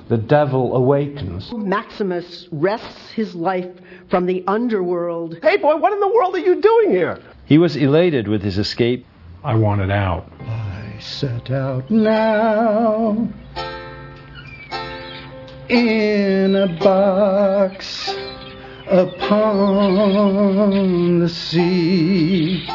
the devil awakens. Maximus wrests his life from the underworld. Hey boy, what in the world are you doing here? He was elated with his escape. I wanted out. I set out now in a box upon the sea.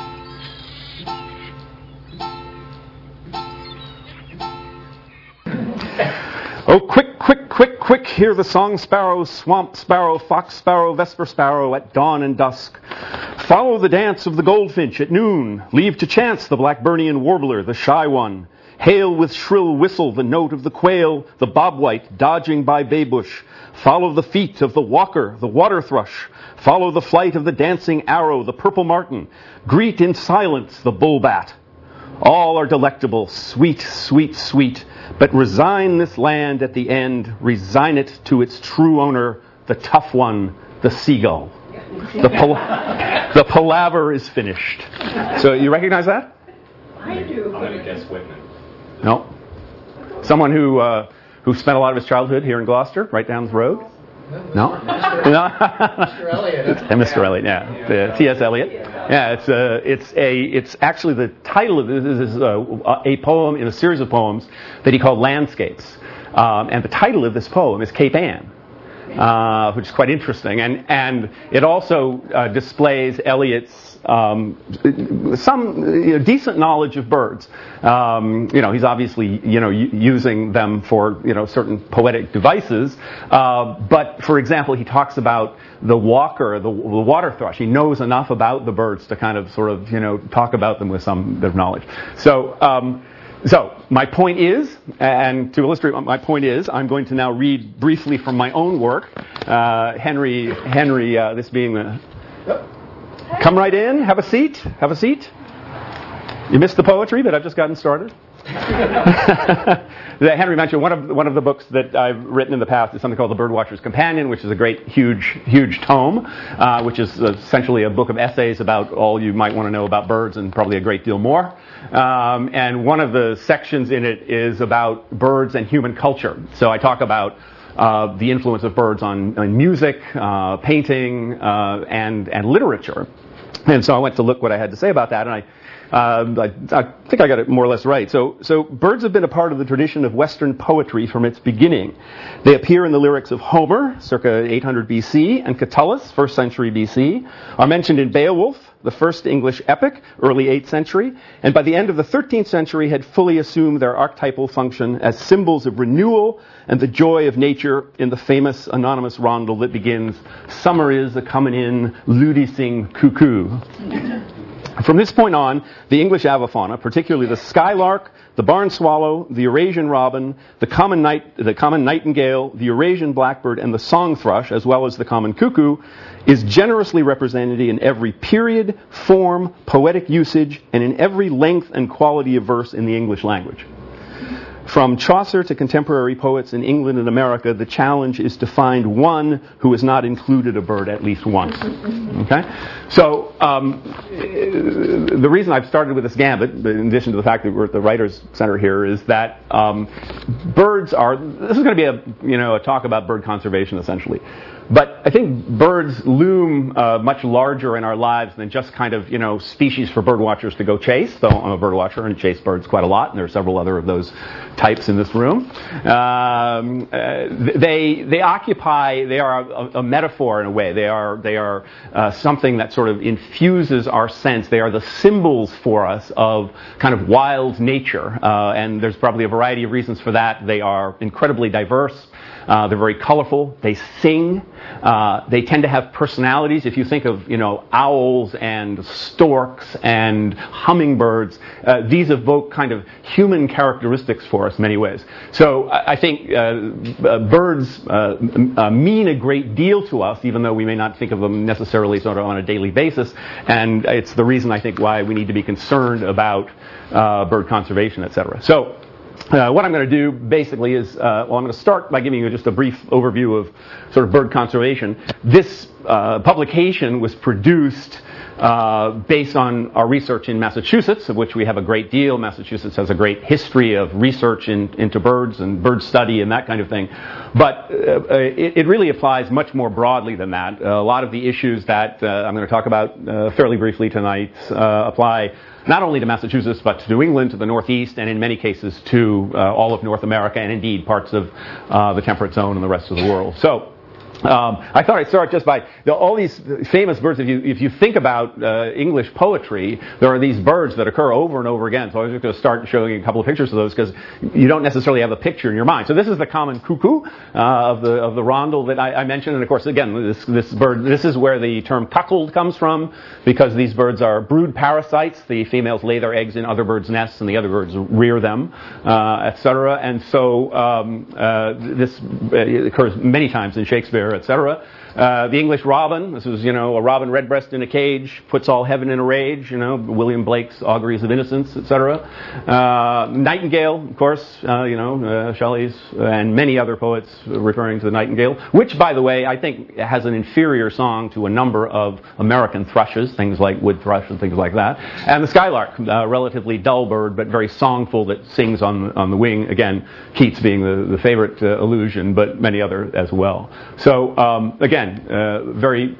Oh, quick, hear the song sparrow, swamp sparrow, fox sparrow, vesper sparrow at dawn and dusk. Follow the dance of the goldfinch at noon. Leave to chance the Blackburnian warbler, the shy one. Hail with shrill whistle the note of the quail, the bobwhite dodging by baybush. Follow the feet of the walker, the water thrush. Follow the flight of the dancing arrow, the purple martin. Greet in silence the bullbat. All are delectable, sweet, sweet, sweet. But resign this land at the end, resign it to its true owner, the tough one, the seagull. The palaver is finished. So you recognize that? I do. I'm going to guess Whitman. No. Someone who spent a lot of his childhood here in Gloucester, right down the road. No. Mr. Eliot. Mr. Eliot, yeah. T.S. Eliot. Yeah, it's actually the title of this is a poem in a series of poems that he called Landscapes, and the title of this poem is Cape Ann, which is quite interesting, and it also displays Eliot's some decent knowledge of birds. He's obviously using them for certain poetic devices. But for example, he talks about the walker, the water thrush. He knows enough about the birds to kind of sort of talk about them with some bit of knowledge. So my point is, and to illustrate my point is, I'm going to now read briefly from my own work. Henry, this being the... Come right in, have a seat. You missed the poetry, but I've just gotten started. Henry mentioned one of the books that I've written in the past is something called The Birdwatcher's Companion, which is a great, huge tome, which is essentially a book of essays about all you might want to know about birds and probably a great deal more. And one of the sections in it is about birds and human culture. So I talk about the influence of birds on music, painting, and literature. And so I went to look what I had to say about that, and I think I got it more or less right. So birds have been a part of the tradition of Western poetry from its beginning. They appear in the lyrics of Homer, circa 800 BC, and Catullus, 1st century BC, are mentioned in Beowulf, the first English epic, early 8th century, and by the end of the 13th century had fully assumed their archetypal function as symbols of renewal and the joy of nature in the famous anonymous rondel that begins, "Summer is a-comin' in, Ludi sing cuckoo." From this point on, the English avifauna, particularly the skylark, the barn swallow, the Eurasian robin, the common nightingale, the Eurasian blackbird, and the song thrush, as well as the common cuckoo, is generously represented in every period, form, poetic usage, and in every length and quality of verse in the English language. From Chaucer to contemporary poets in England and America, the challenge is to find one who has not included a bird at least once. Okay? So, the reason I've started with this gambit, in addition to the fact that we're at the Writers' Center here, is that birds are... This is going to be a talk about bird conservation, essentially. But I think birds loom much larger in our lives than just kind of, species for bird watchers to go chase, though I'm a bird watcher and chase birds quite a lot, and there are several other of those types in this room. They are a metaphor in a way. They are something that sort of infuses our sense. They are the symbols for us of kind of wild nature, and there's probably a variety of reasons for that. They are incredibly diverse. They're very colorful. They sing. They tend to have personalities. If you think of, owls and storks and hummingbirds, these evoke kind of human characteristics for us in many ways. So I think birds mean a great deal to us, even though we may not think of them necessarily sort of on a daily basis. And it's the reason I think why we need to be concerned about bird conservation, etc. So. What I'm going to do basically is, I'm going to start by giving you just a brief overview of sort of bird conservation. This publication was produced based on our research in Massachusetts, of which we have a great deal. Massachusetts has a great history of research into birds and bird study and that kind of thing. But it really applies much more broadly than that. A lot of the issues that I'm going to talk about fairly briefly tonight apply not only to Massachusetts, but to New England, to the Northeast, and in many cases to all of North America, and indeed parts of the temperate zone and the rest of the world. So I thought I'd start just by all these famous birds. If you think about English poetry, there are these birds that occur over and over again. So I was just going to start showing you a couple of pictures of those because you don't necessarily have a picture in your mind. So this is the common cuckoo of the rondel that I mentioned, and of course, again, this bird. This is where the term cuckold comes from, because these birds are brood parasites. The females lay their eggs in other birds' nests, and the other birds rear them, etc. And so this occurs many times in Shakespeare, etc. The English robin, this is, a robin redbreast in a cage, puts all heaven in a rage, William Blake's Auguries of Innocence, etc. Nightingale, of course, Shelley's, and many other poets referring to the nightingale, which, by the way, I think has an inferior song to a number of American thrushes, things like wood thrush and things like that. And the skylark, relatively dull bird, but very songful, that sings on the wing. Again, Keats being the favorite allusion, but many other as well. So, again, very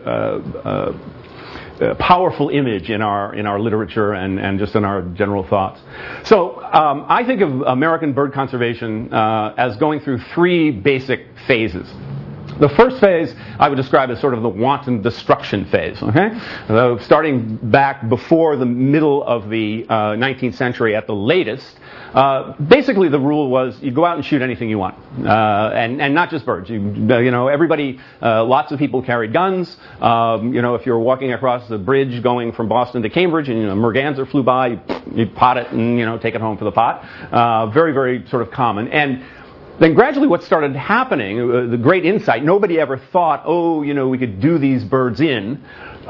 powerful image in our literature and just in our general thoughts. So I think of American bird conservation as going through three basic phases. The first phase I would describe as sort of the wanton destruction phase, okay? Starting back before the middle of the 19th century at the latest, basically the rule was you go out and shoot anything you want, and not just birds. Everybody, lots of people carried guns. If you were walking across the bridge going from Boston to Cambridge and a merganser flew by, you'd pot it and take it home for the pot. Very, very sort of common. And then gradually what started happening, the great insight, nobody ever thought, we could do these birds in.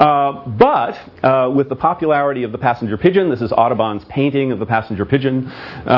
But with the popularity of the passenger pigeon, this is Audubon's painting of the passenger pigeon,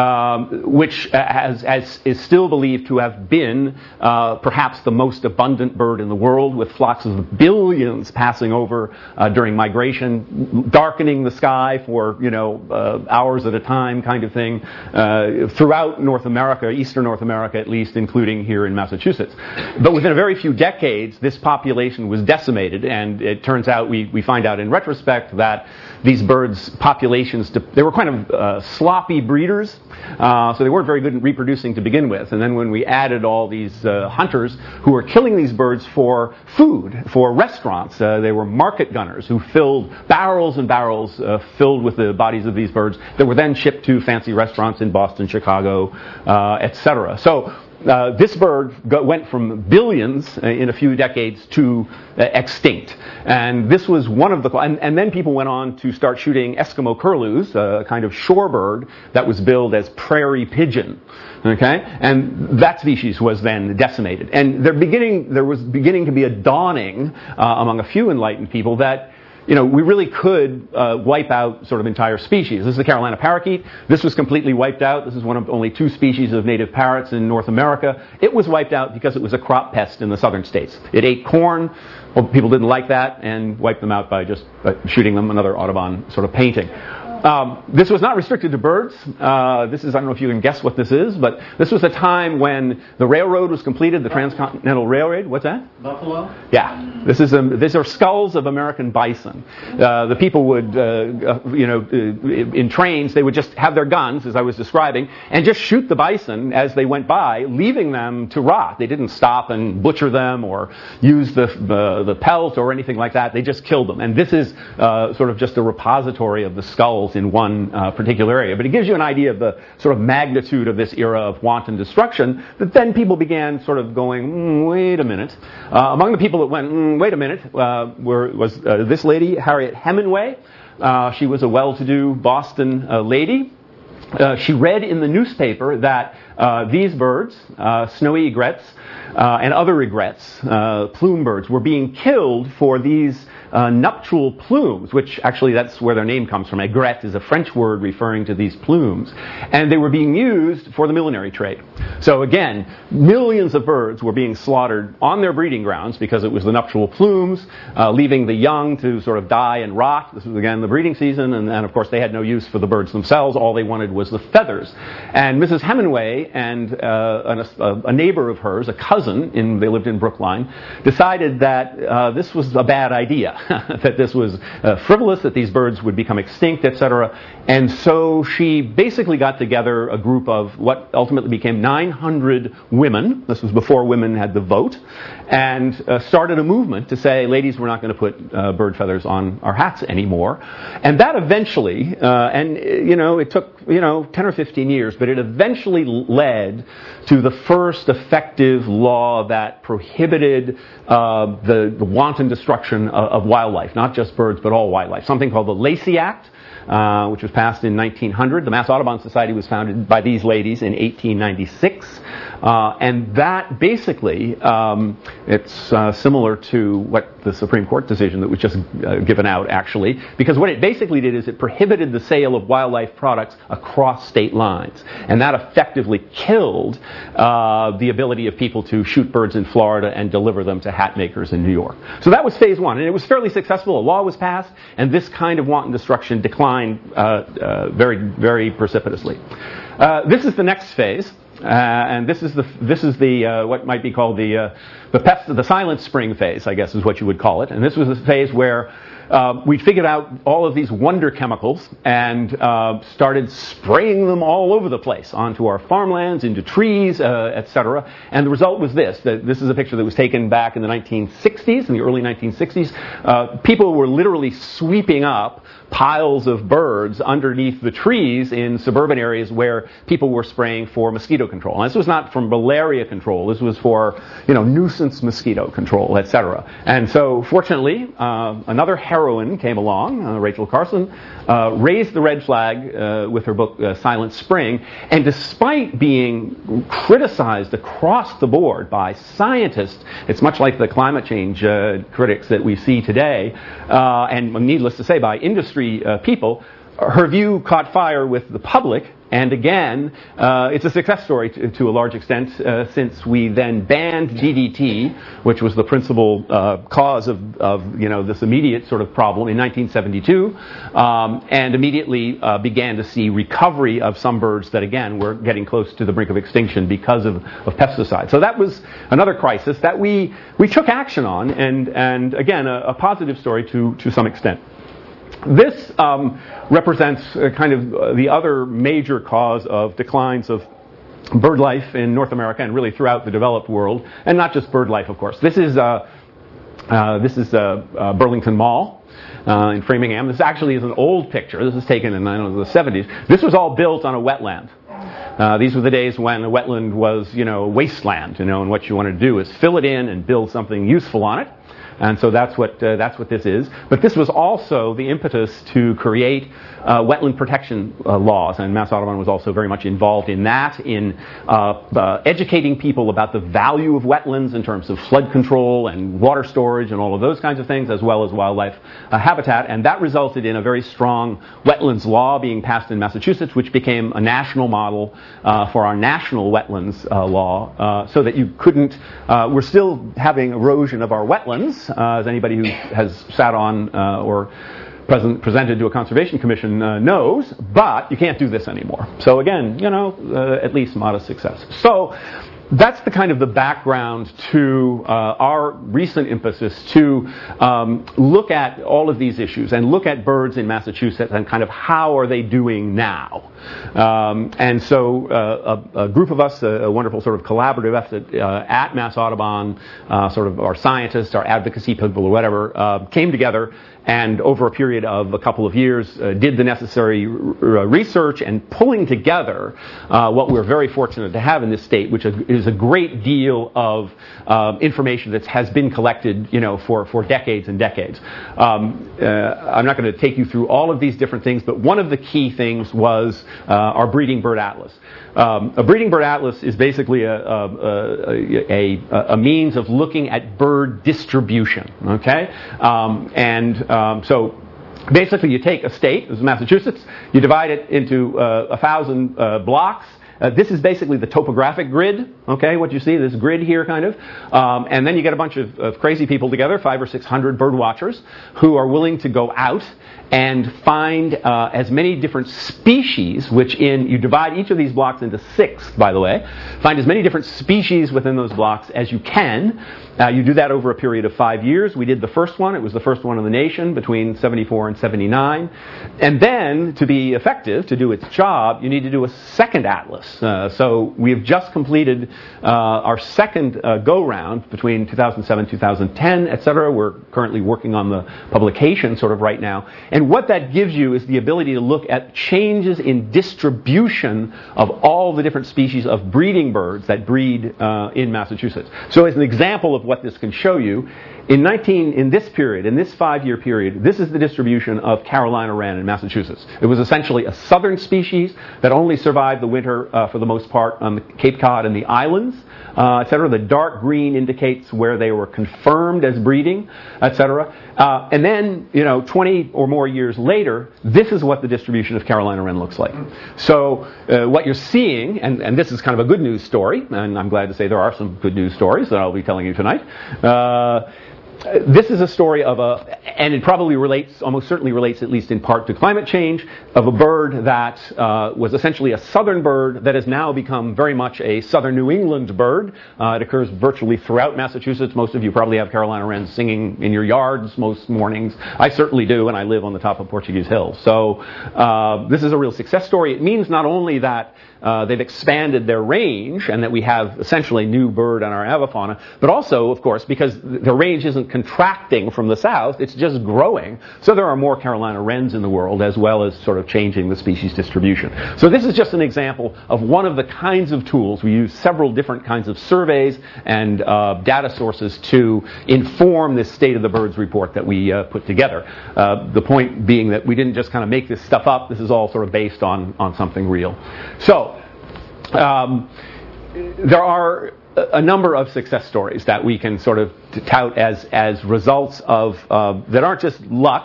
which is still believed to have been perhaps the most abundant bird in the world, with flocks of billions passing over during migration, darkening the sky for hours at a time, kind of thing, throughout North America, Eastern North America at least, including here in Massachusetts. But within a very few decades, this population was decimated, and it turns out we find out in retrospect that these birds' populations, they were kind of sloppy breeders, so they weren't very good at reproducing to begin with. And then when we added all these hunters who were killing these birds for food, for restaurants, they were market gunners who filled barrels and barrels filled with the bodies of these birds that were then shipped to fancy restaurants in Boston, Chicago, etc. So this bird went from billions in a few decades to extinct. And this was one of the... And then people went on to start shooting Eskimo curlews, a kind of shorebird that was billed as prairie pigeon. Okay? And that species was then decimated. And there was beginning to be a dawning among a few enlightened people that we really could wipe out sort of entire species. This is the Carolina parakeet. This was completely wiped out. This is one of only 2 species of native parrots in North America. It was wiped out because it was a crop pest in the southern states. It ate corn. Well, people didn't like that and wiped them out by just shooting them. Another Audubon sort of painting. This was not restricted to birds. I don't know if you can guess what this is, but this was a time when the railroad was completed, the Transcontinental Railroad. What's that? Buffalo? Yeah. These are skulls of American bison. The people would, in trains, they would just have their guns, as I was describing, and just shoot the bison as they went by, leaving them to rot. They didn't stop and butcher them or use the pelt or anything like that. They just killed them. And this is sort of just a repository of the skulls in one particular area. But it gives you an idea of the sort of magnitude of this era of wanton destruction, that then people began sort of going, wait a minute. Among the people that went, wait a minute, was this lady, Harriet Hemingway. She was a well-to-do Boston lady. She read in the newspaper that these birds, snowy egrets, and other egrets, plume birds, were being killed for these nuptial plumes, which actually that's where their name comes from. Aigrette is a French word referring to these plumes. And they were being used for the millinery trade. So again, millions of birds were being slaughtered on their breeding grounds because it was the nuptial plumes, leaving the young to sort of die and rot. This was again the breeding season, and of course they had no use for the birds themselves. All they wanted was the feathers. And Mrs. Hemingway and a neighbor of hers, a cousin, they lived in Brookline, decided that this was a bad idea. That this was frivolous, that these birds would become extinct, etc. And so she basically got together a group of what ultimately became 900 women. This was before women had the vote. And started a movement to say, ladies, we're not going to put bird feathers on our hats anymore. And that eventually, it took 10 or 15 years, but it eventually led to the first effective law that prohibited the wanton destruction of wildlife, not just birds, but all wildlife. Something called the Lacey Act, which was passed in 1900. The Mass Audubon Society was founded by these ladies in 1896. And that basically, it's similar to what the Supreme Court decision that was just given out, actually, because what it basically did is it prohibited the sale of wildlife products across state lines. And that effectively killed the ability of people to shoot birds in Florida and deliver them to hat makers in New York. So that was phase one, and it was fairly successful. A law was passed, and this kind of wanton destruction declined very, very precipitously. This is the next phase. And this is the what might be called the silent spring phase, I guess is what you would call it. And this was a phase where we figured out all of these wonder chemicals and started spraying them all over the place onto our farmlands, into trees, etc. And the result was this. This is a picture that was taken back in the 1960s, in the early 1960s. People were literally sweeping up piles of birds underneath the trees in suburban areas where people were spraying for mosquito control. And this was not for malaria control. This was for, nuisance mosquito control, etc. And so, fortunately, another heroine came along, Rachel Carson, raised the red flag with her book Silent Spring. And despite being criticized across the board by scientists, it's much like the climate change critics that we see today, and needless to say, by industry people, her view caught fire with the public. And again, it's a success story to a large extent, since we then banned DDT, which was the principal cause of this immediate sort of problem in 1972, and immediately began to see recovery of some birds that again were getting close to the brink of extinction because of pesticides. So that was another crisis that we took action on, and again a positive story to some extent. This represents kind of the other major cause of declines of bird life in North America and really throughout the developed world, and not just bird life, of course. This is Burlington Mall in Framingham. This actually is an old picture. This is taken in the 70s. This was all built on a wetland. These were the days when a wetland was, a wasteland, and what you wanted to do is fill it in and build something useful on it. And so that's what this is. But this was also the impetus to create wetland protection laws, and Mass Audubon was also very much involved in that, in educating people about the value of wetlands in terms of flood control and water storage and all of those kinds of things, as well as wildlife habitat. And that resulted in a very strong wetlands law being passed in Massachusetts, which became a national model for our national wetlands law, so that you couldn't. We're still having erosion of our wetlands. As anybody who has sat on or presented to a conservation commission knows, but you can't do this anymore. So again, at least modest success. So that's the kind of the background to our recent emphasis to look at all of these issues and look at birds in Massachusetts and kind of how are they doing now. And so a group of us, a wonderful sort of collaborative effort at Mass Audubon, sort of our scientists, our advocacy people or whatever, came together and over a period of a couple of years did the necessary research and pulling together what we're very fortunate to have in this state, which is is a great deal of information that has been collected, for decades and decades. I'm not going to take you through all of these different things, but one of the key things was our breeding bird atlas. A breeding bird atlas is basically a means of looking at bird distribution. Okay, so basically you take a state, this is Massachusetts, you divide it into 1,000 blocks. This is basically the topographic grid, okay, what you see, this grid here kind of. And then you get a bunch of crazy people together, 500 or 600 bird watchers, who are willing to go out and find as many different species, you divide each of these blocks into 6, by the way. Find as many different species within those blocks as you can. You do that over a period of 5 years. We did the first one. It was the first one in the nation between 74 and 79. And then, to be effective, to do its job, you need to do a second atlas. So we have just completed our second go-round between 2007, 2010, etc. We're currently working on the publication sort of right now. And what that gives you is the ability to look at changes in distribution of all the different species of breeding birds that breed in Massachusetts. So as an example of what this can show you, in this 5-year period, this is the distribution of Carolina wren in Massachusetts. It was essentially a southern species that only survived the winter for the most part on the Cape Cod and the islands, etc. The dark green indicates where they were confirmed as breeding, etc. And then, 20 or more years later, this is what the distribution of Carolina wren looks like. So what you're seeing, and this is kind of a good news story, and I'm glad to say there are some good news stories that I'll be telling you tonight. This is a story and it probably almost certainly relates at least in part to climate change, of a bird that was essentially a southern bird that has now become very much a southern New England bird. It occurs virtually throughout Massachusetts. Most of you probably have Carolina wrens singing in your yards most mornings. I certainly do, and I live on the top of Portuguese Hill. So this is a real success story. It means not only that they've expanded their range and that we have essentially new bird on our avifauna, but also, of course, because their range isn't contracting from the south, it's just growing. So there are more Carolina wrens in the world, as well as sort of changing the species distribution. So this is just an example of one of the kinds of tools. We use several different kinds of surveys and data sources to inform this State of the Birds report that we put together. The point being that we didn't just kind of make this stuff up. This is all sort of based on something real. So there are a number of success stories that we can sort of tout as results of that aren't just luck,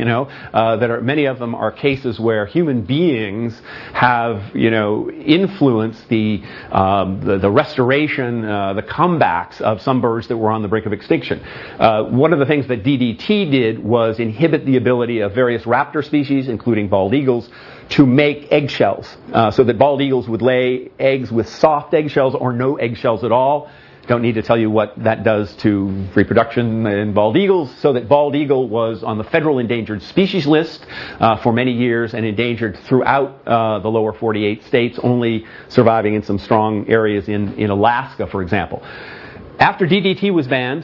many of them are cases where human beings have influenced the restoration, the comebacks of some birds that were on the brink of extinction. One of the things that DDT did was inhibit the ability of various raptor species, including bald eagles, to make eggshells, so that bald eagles would lay eggs with soft eggshells or no eggshells at all. Don't need to tell you what that does to reproduction in bald eagles, so that bald eagle was on the federal endangered species list for many years and endangered throughout the lower 48 states, only surviving in some strong areas in Alaska, for example. After DDT was banned,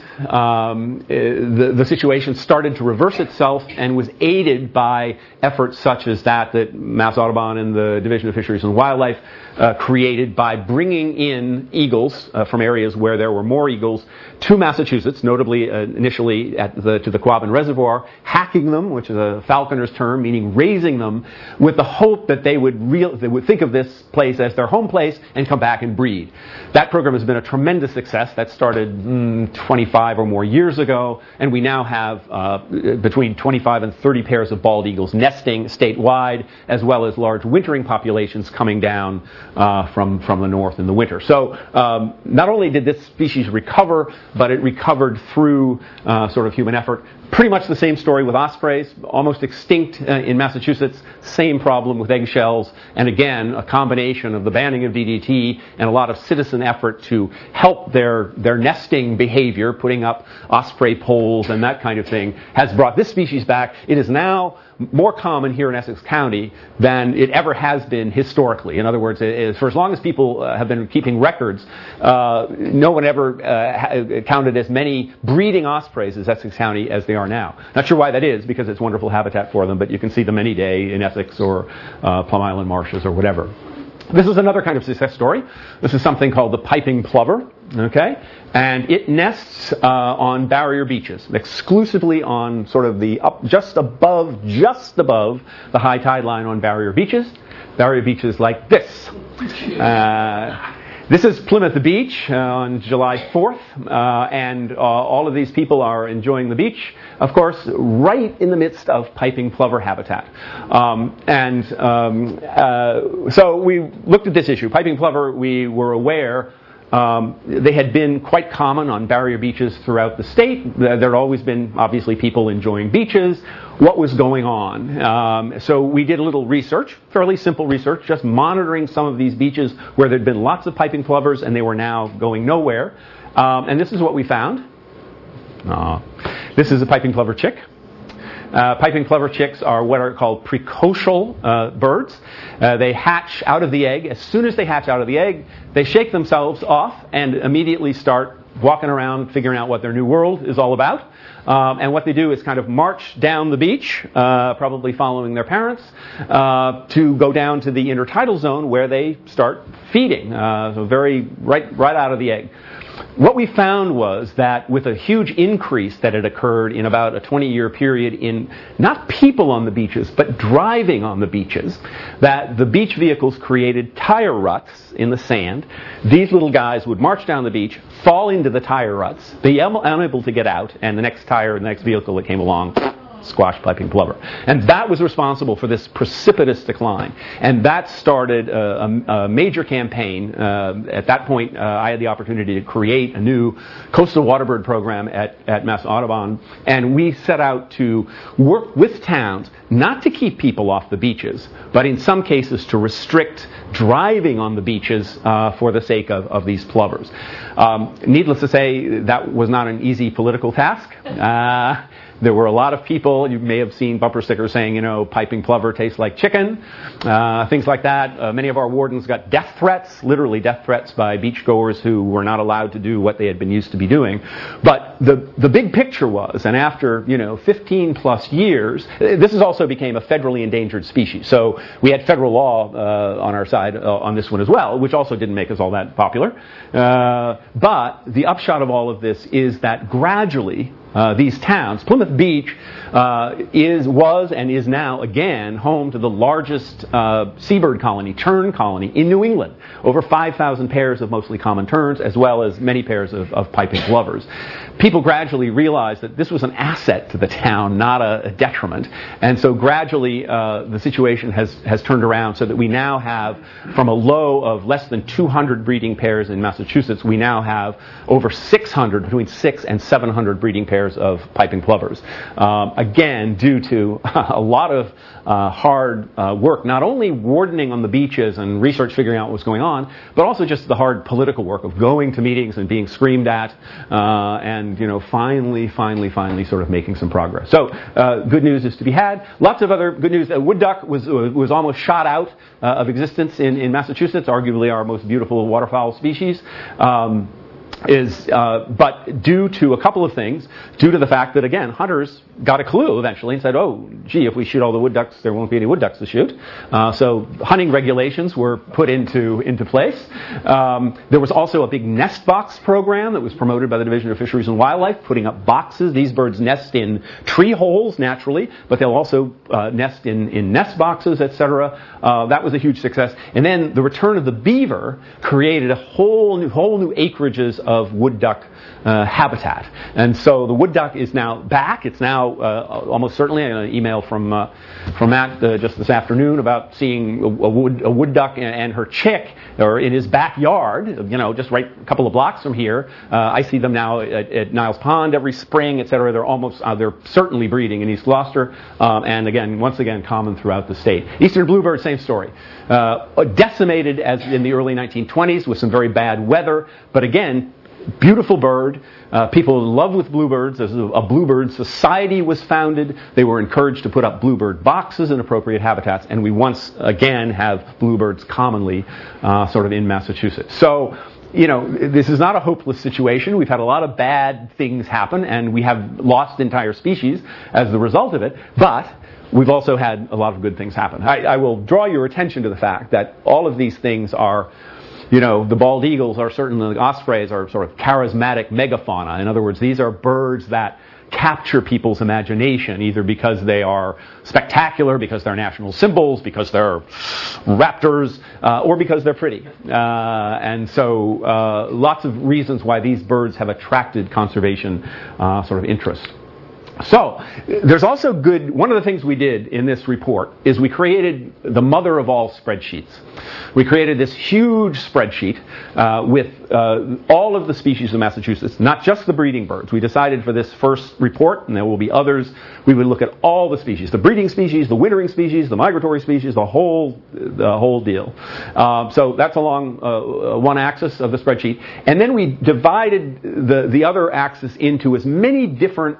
the situation started to reverse itself and was aided by efforts such as that Mass Audubon and the Division of Fisheries and Wildlife created by bringing in eagles from areas where there were more eagles to Massachusetts, notably initially to the Quabbin Reservoir, hacking them, which is a falconer's term, meaning raising them, with the hope that they would think of this place as their home place and come back and breed. That program has been a tremendous success. That started 25 or more years ago, and we now have between 25 and 30 pairs of bald eagles nesting statewide, as well as large wintering populations coming down from the north in the winter. So not only did this species recover, but it recovered through sort of human effort. Pretty much the same story with ospreys, almost extinct in Massachusetts, same problem with eggshells, and again, a combination of the banning of DDT and a lot of citizen effort to help their nesting behavior, putting up osprey poles and that kind of thing, has brought this species back. It is now more common here in Essex County than it ever has been historically. In other words, for as long as people have been keeping records, no one ever counted as many breeding ospreys as Essex County as they are now. Not sure why that is, because it's wonderful habitat for them, but you can see them any day in Essex or Plum Island marshes or whatever. This is another kind of success story. This is something called the piping plover, okay? And it nests on barrier beaches, exclusively on sort of the just above the high tide line on barrier beaches. Barrier beaches like this. This is Plymouth Beach on July 4th, and all of these people are enjoying the beach, of course, right in the midst of piping plover habitat. So we looked at this issue. Piping plover, we were aware they had been quite common on barrier beaches throughout the state. There had always been, obviously, people enjoying beaches. What was going on? So we did a little research, fairly simple research, just monitoring some of these beaches where there had been lots of piping plovers and they were now going nowhere. And this is what we found. This is a piping plover chick. Piping plover chicks are what are called precocial birds. They hatch out of the egg. As soon as they hatch out of the egg, they shake themselves off and immediately start walking around, figuring out what their new world is all about. And what they do is kind of march down the beach, probably following their parents, to go down to the intertidal zone where they start feeding. So very right out of the egg. What we found was that with a huge increase that had occurred in about a 20-year period in not people on the beaches, but driving on the beaches, that the beach vehicles created tire ruts in the sand. These little guys would march down the beach, fall into the tire ruts, be unable to get out, and the next vehicle that came along squash piping plover. And that was responsible for this precipitous decline. And that started a major campaign. At that point, I had the opportunity to create a new coastal waterbird program at Mass Audubon. And we set out to work with towns not to keep people off the beaches, but in some cases to restrict driving on the beaches for the sake of these plovers. Needless to say, that was not an easy political task. There were a lot of people, you may have seen bumper stickers saying, piping plover tastes like chicken, things like that. Many of our wardens got death threats, literally death threats by beachgoers who were not allowed to do what they had been used to be doing. But the big picture was, and after, 15 plus years, this also became a federally endangered species. So we had federal law on our side on this one as well, which also didn't make us all that popular. But the upshot of all of this is that gradually, these towns, Plymouth Beach was and is now again home to the largest seabird colony, tern colony in New England. Over 5,000 pairs of mostly common terns, as well as many pairs of piping plovers. People gradually realized that this was an asset to the town, not a detriment. And so gradually the situation has turned around so that we now have, from a low of less than 200 breeding pairs in Massachusetts, we now have over 600, between 600 and 700 breeding pairs of piping plovers. Again, due to a lot of hard work, not only wardening on the beaches and research figuring out what's going on, but also just the hard political work of going to meetings and being screamed at, and finally sort of making some progress. So good news is to be had. Lots of other good news. Wood duck was almost shot out of existence in Massachusetts, arguably our most beautiful waterfowl species. But due to a couple of things, due to the fact that, again, hunters got a clue eventually and said, oh, gee, if we shoot all the wood ducks, there won't be any wood ducks to shoot. So hunting regulations were put into place. There was also a big nest box program that was promoted by the Division of Fisheries and Wildlife, putting up boxes. These birds nest in tree holes, naturally, but they'll also nest in nest boxes, etc. That was a huge success. And then the return of the beaver created a whole new acreages of wood duck habitat. And so the wood duck is now back. It's now almost certainly, I got an email from Matt just this afternoon about seeing a wood duck and her chick or in his backyard, just right a couple of blocks from here. I see them now at Niles Pond every spring, etc. They're certainly breeding in East Gloucester, and once again, common throughout the state. Eastern bluebird, same story. Decimated as in the early 1920s with some very bad weather, but again, beautiful bird. People in love with bluebirds. As a bluebird society was founded. They were encouraged to put up bluebird boxes in appropriate habitats, and we once again have bluebirds commonly sort of in Massachusetts. So this is not a hopeless situation. We've had a lot of bad things happen, and we have lost entire species as the result of it, but we've also had a lot of good things happen. I will draw your attention to the fact that all of these things are, the bald eagles are certainly, the ospreys are sort of charismatic megafauna. In other words, these are birds that capture people's imagination, either because they are spectacular, because they're national symbols, because they're raptors, or because they're pretty. And so lots of reasons why these birds have attracted conservation sort of interest. So, there's also one of the things we did in this report is we created the mother of all spreadsheets. We created this huge spreadsheet with all of the species of Massachusetts, not just the breeding birds. We decided for this first report, and there will be others, we would look at all the species, the breeding species, the wintering species, the migratory species, the whole deal. So that's along one axis of the spreadsheet. And then we divided the other axis into as many different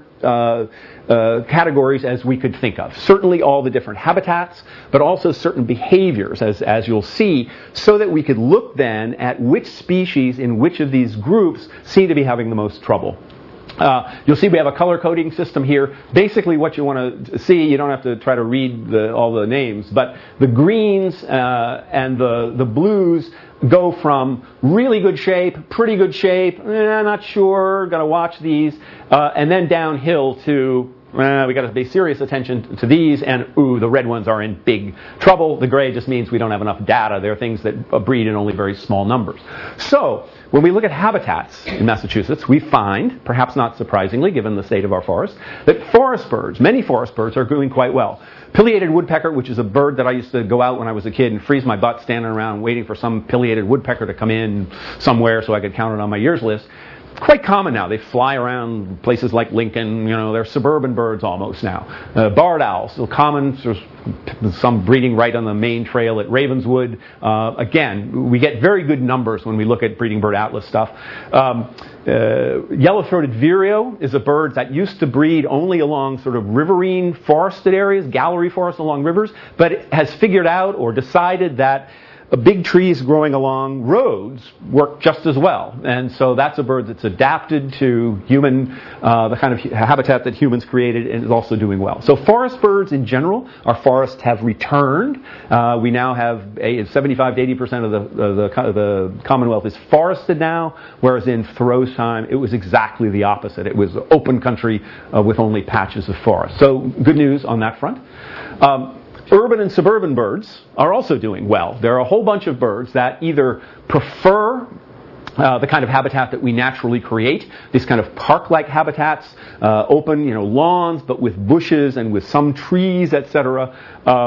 categories as we could think of. Certainly all the different habitats, but also certain behaviors, as you'll see, so that we could look then at which species in which of these groups seem to be having the most trouble. You'll see we have a color coding system here. Basically what you want to see, you don't have to try to read all the names, but the greens and the blues go from really good shape, pretty good shape, not sure, gotta watch these, and then downhill to we got to pay serious attention to these, and the red ones are in big trouble. The gray just means we don't have enough data. They're things that breed in only very small numbers. So, when we look at habitats in Massachusetts, we find, perhaps not surprisingly given the state of our forests, that many forest birds are doing quite well. Pileated woodpecker, which is a bird that I used to go out when I was a kid and freeze my butt standing around waiting for some pileated woodpecker to come in somewhere so I could count it on my years list. Quite common now. They fly around places like Lincoln. They're suburban birds almost now. Barred owls, still common. There's some breeding right on the main trail at Ravenswood. Again, we get very good numbers when we look at breeding bird atlas stuff. Yellow-throated vireo is a bird that used to breed only along sort of riverine forested areas, gallery forests along rivers, but it has figured out or decided that big trees growing along roads work just as well. And so that's a bird that's adapted to the kind of habitat that humans created and is also doing well. So forest birds in general, our forests have returned. We now have 75 to 80% of the Commonwealth is forested now, whereas in Thoreau's time it was exactly the opposite. It was open country with only patches of forest. So good news on that front. Urban and suburban birds are also doing well. There are a whole bunch of birds that either prefer the kind of habitat that we naturally create, these kind of park-like habitats, open, lawns, but with bushes and with some trees, etc.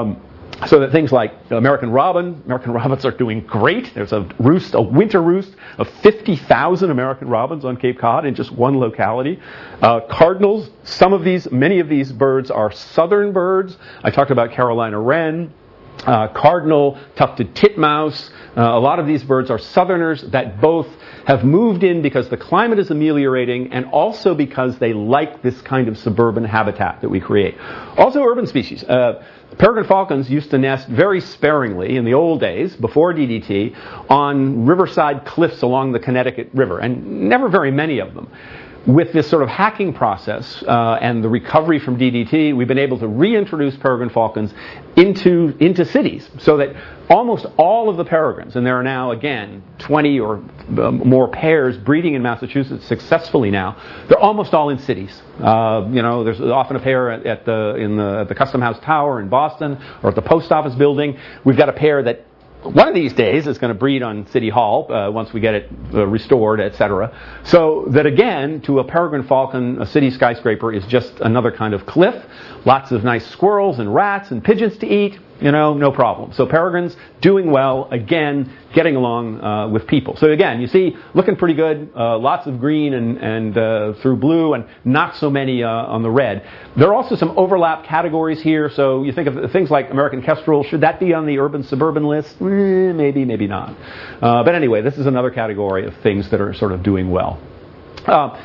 So that things like American robins are doing great. There's a winter roost of 50,000 American robins on Cape Cod in just one locality. Cardinals, many of these birds are southern birds. I talked about Carolina wren, cardinal, tufted titmouse. A lot of these birds are southerners that both have moved in because the climate is ameliorating and also because they like this kind of suburban habitat that we create. Also urban species. Peregrine falcons used to nest very sparingly in the old days, before DDT, on riverside cliffs along the Connecticut River, and never very many of them. With this sort of hacking process and the recovery from DDT, we've been able to reintroduce peregrine falcons into cities, so that almost all of the peregrines, and there are now again 20 or more pairs breeding in Massachusetts successfully now, they're almost all in cities. There's often a pair at the Custom House Tower in Boston or at the post office building. We've got a pair that one of these days is going to breed on City Hall once we get it restored, etc. So that again, to a peregrine falcon, a city skyscraper is just another kind of cliff. Lots of nice squirrels and rats and pigeons to eat. No problem. So peregrines doing well, again, getting along with people. So again, you see, looking pretty good. Lots of green and through blue, and not so many on the red. There are also some overlap categories here. So you think of things like American kestrel. Should that be on the urban-suburban list? Maybe, maybe not. But anyway, this is another category of things that are sort of doing well.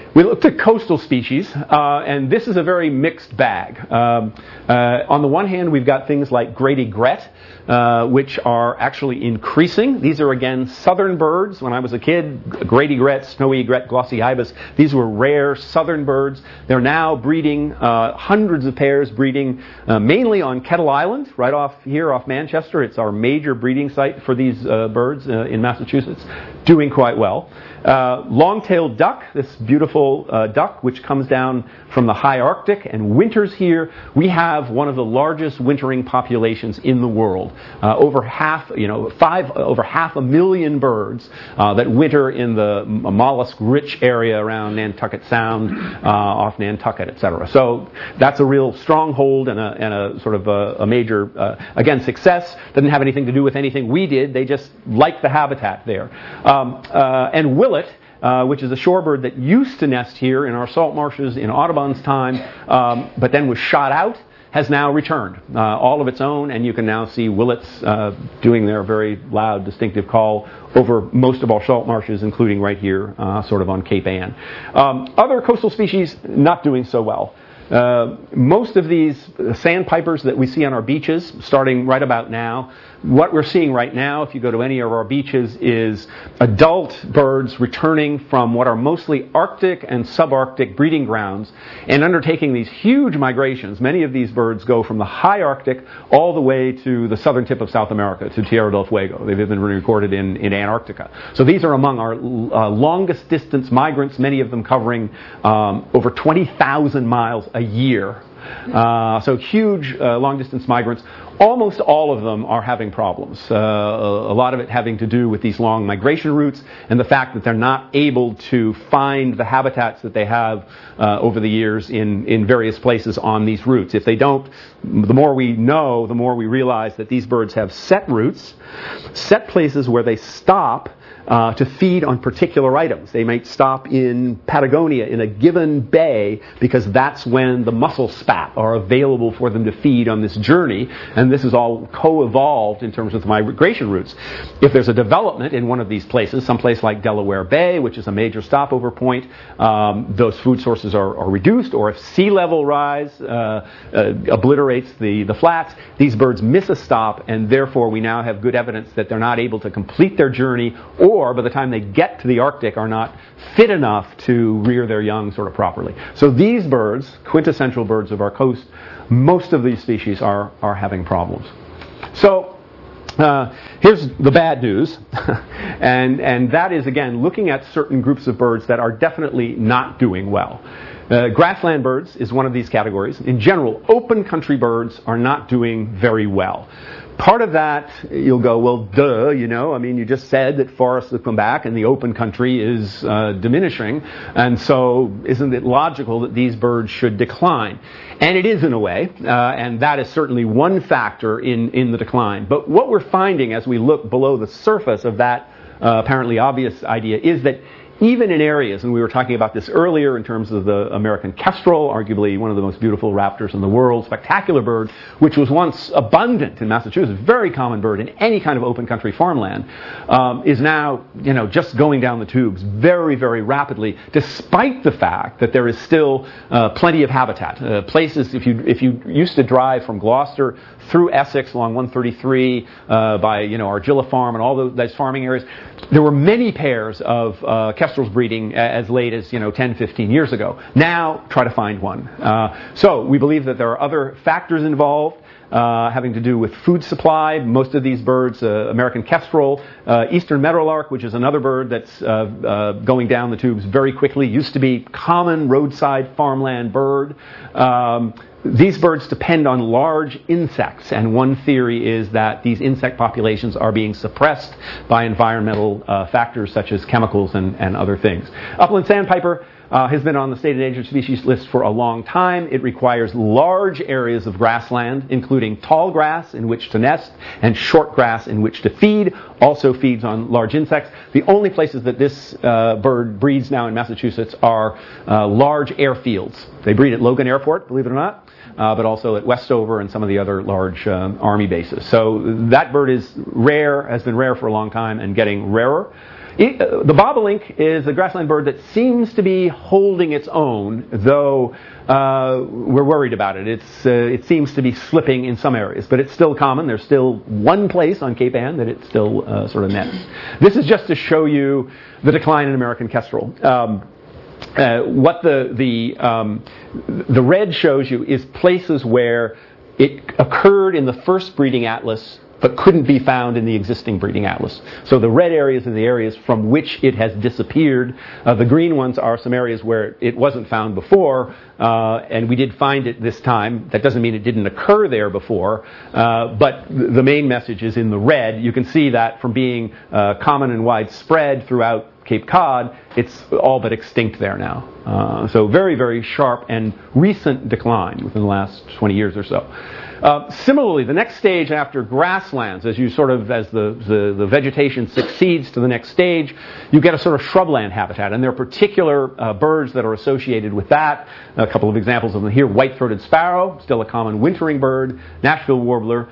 We looked at coastal species, and this is a very mixed bag. On the one hand, we've got things like great egret, which are actually increasing. These are, again, southern birds. When I was a kid, great egret, snowy egret, glossy ibis, these were rare southern birds. They're now breeding, hundreds of pairs breeding, mainly on Kettle Island, right off here, off Manchester. It's our major breeding site for these birds in Massachusetts, doing quite well. Long-tailed duck, this beautiful duck which comes down from the high Arctic and winters here. We have one of the largest wintering populations in the world. Over half 500,000 birds that winter in the mollusk-rich area around Nantucket Sound, off Nantucket, etc. So that's a real stronghold and a sort of a major, again, success. Doesn't have anything to do with anything we did. They just like the habitat there. And willet, which is a shorebird that used to nest here in our salt marshes in Audubon's time, but then was shot out, has now returned, all of its own, and you can now see willets doing their very loud, distinctive call over most of our salt marshes, including right here, sort of on Cape Ann. Other coastal species not doing so well. Most of these sandpipers that we see on our beaches, starting right about now, what we're seeing right now, if you go to any of our beaches, is adult birds returning from what are mostly Arctic and subarctic breeding grounds and undertaking these huge migrations. Many of these birds go from the high Arctic all the way to the southern tip of South America, to Tierra del Fuego. They've been recorded in Antarctica. So these are among our longest distance migrants, many of them covering over 20,000 miles a year. So huge long-distance migrants. Almost all of them are having problems. A lot of it having to do with these long migration routes and the fact that they're not able to find the habitats that they have over the years in various places on these routes. If they don't, the more we know, the more we realize that these birds have set routes, set places where they stop to feed on particular items. They might stop in Patagonia in a given bay because that's when the mussel spat are available for them to feed on this journey, and this is all co-evolved in terms of the migration routes. If there's a development in one of these places, someplace like Delaware Bay, which is a major stopover point, those food sources are reduced, or if sea level rise obliterates the flats, these birds miss a stop, and therefore we now have good evidence that they're not able to complete their journey, or by the time they get to the Arctic are not fit enough to rear their young sort of properly. So these birds, quintessential birds of our coast, most of these species are having problems. So here's the bad news, and that is, again, looking at certain groups of birds that are definitely not doing well. Grassland birds is one of these categories. In general, open country birds are not doing very well. Part of that, you'll go, well, duh, you just said that forests have come back and the open country is diminishing, and so isn't it logical that these birds should decline? And it is in a way, and that is certainly one factor in the decline. But what we're finding as we look below the surface of that apparently obvious idea is that even in areas, and we were talking about this earlier in terms of the American kestrel, arguably one of the most beautiful raptors in the world, spectacular bird, which was once abundant in Massachusetts, very common bird in any kind of open country farmland, is now, just going down the tubes very, very rapidly, despite the fact that there is still plenty of habitat. Places, if you used to drive from Gloucester through Essex along 133 by Argilla Farm and all those farming areas, there were many pairs of kestrels breeding as late as 10, 15 years ago. Now, try to find one. So we believe that there are other factors involved having to do with food supply. Most of these birds, American kestrel, eastern meadowlark, which is another bird that's going down the tubes very quickly, used to be common roadside farmland bird. These birds depend on large insects, and one theory is that these insect populations are being suppressed by environmental factors such as chemicals and other things. Upland sandpiper has been on the state endangered species list for a long time. It requires large areas of grassland, including tall grass in which to nest and short grass in which to feed. Also feeds on large insects. The only places that this bird breeds now in Massachusetts are large airfields. They breed at Logan Airport, believe it or not, but also at Westover and some of the other large Army bases. So that bird is rare, has been rare for a long time, and getting rarer. The bobolink is a grassland bird that seems to be holding its own, though we're worried about it. It seems to be slipping in some areas, but it's still common. There's still one place on Cape Ann that it still sort of nests. This is just to show you the decline in American kestrel. What the red shows you is places where it occurred in the first breeding atlas but couldn't be found in the existing breeding atlas. So the red areas are the areas from which it has disappeared. The green ones are some areas where it wasn't found before, and we did find it this time. That doesn't mean it didn't occur there before, but the main message is in the red. You can see that from being common and widespread throughout Cape Cod, it's all but extinct there now. So very, very sharp and recent decline within the last 20 years or so. Similarly, the next stage after grasslands, as the vegetation succeeds to the next stage, you get a sort of shrubland habitat, and there are particular birds that are associated with that. A couple of examples of them here: white-throated sparrow, still a common wintering bird, Nashville warbler,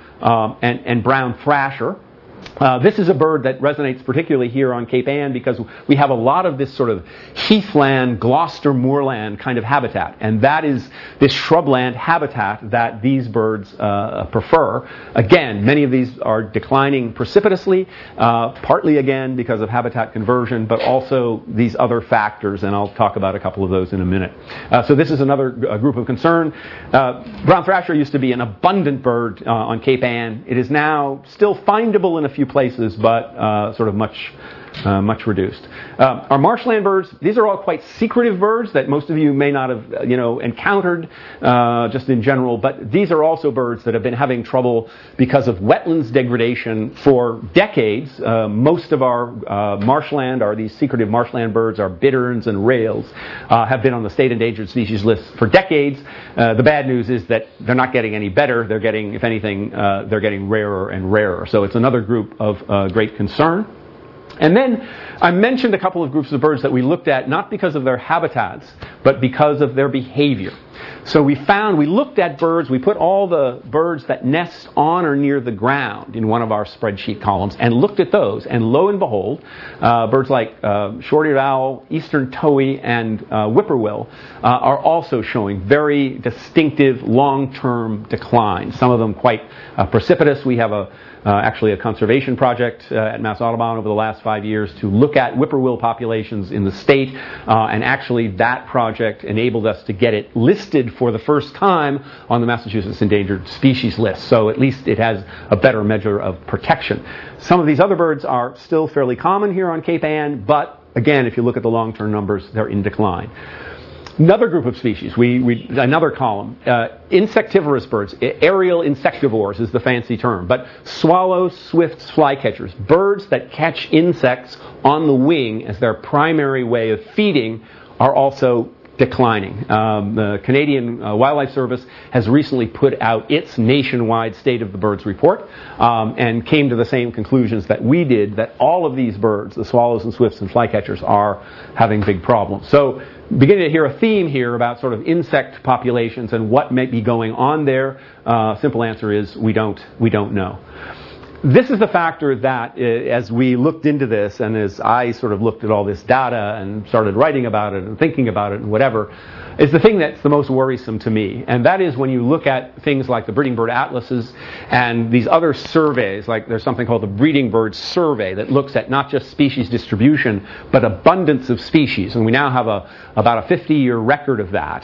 and brown thrasher. This is a bird that resonates particularly here on Cape Ann because we have a lot of this sort of heathland, Gloucester moorland kind of habitat, and that is this shrubland habitat that these birds prefer. Again, many of these are declining precipitously, partly again because of habitat conversion, but also these other factors, and I'll talk about a couple of those in a minute. So this is another group of concern. Brown thrasher used to be an abundant bird on Cape Ann. It is now still findable in a few places, but sort of much reduced. Our marshland birds, these are all quite secretive birds that most of you may not have encountered just in general, but these are also birds that have been having trouble because of wetlands degradation for decades. Most of our marshland are these secretive marshland birds. Our bitterns and rails have been on the state endangered species list for decades. The bad news is that they're not getting any better. They're getting, if anything, they're getting rarer and rarer. So it's another group of great concern. And then I mentioned a couple of groups of birds that we looked at, not because of their habitats, but because of their behavior. So we looked at birds, we put all the birds that nest on or near the ground in one of our spreadsheet columns and looked at those. And lo and behold, birds like short-eared owl, eastern towhee, and whippoorwill are also showing very distinctive long-term decline, some of them quite precipitous. We have actually a conservation project at Mass Audubon over the last 5 years to look at whippoorwill populations in the state, and actually that project enabled us to get it listed for the first time on the Massachusetts Endangered Species List. So at least it has a better measure of protection. Some of these other birds are still fairly common here on Cape Ann, but again, if you look at the long-term numbers, they're in decline. Another group of species, another column, insectivorous birds, aerial insectivores is the fancy term, but swallows, swifts, flycatchers, birds that catch insects on the wing as their primary way of feeding, are also declining. The Canadian Wildlife Service has recently put out its nationwide State of the Birds report and came to the same conclusions that we did, that all of these birds, the swallows and swifts and flycatchers, are having big problems. So beginning to hear a theme here about sort of insect populations and what may be going on there. Simple answer is we don't know. This is the factor that, as we looked into this, and as I sort of looked at all this data and started writing about it and thinking about it and whatever, is the thing that's the most worrisome to me. And that is when you look at things like the breeding bird atlases and these other surveys, like there's something called the Breeding Bird Survey that looks at not just species distribution, but abundance of species. And we now have about a 50-year record of that,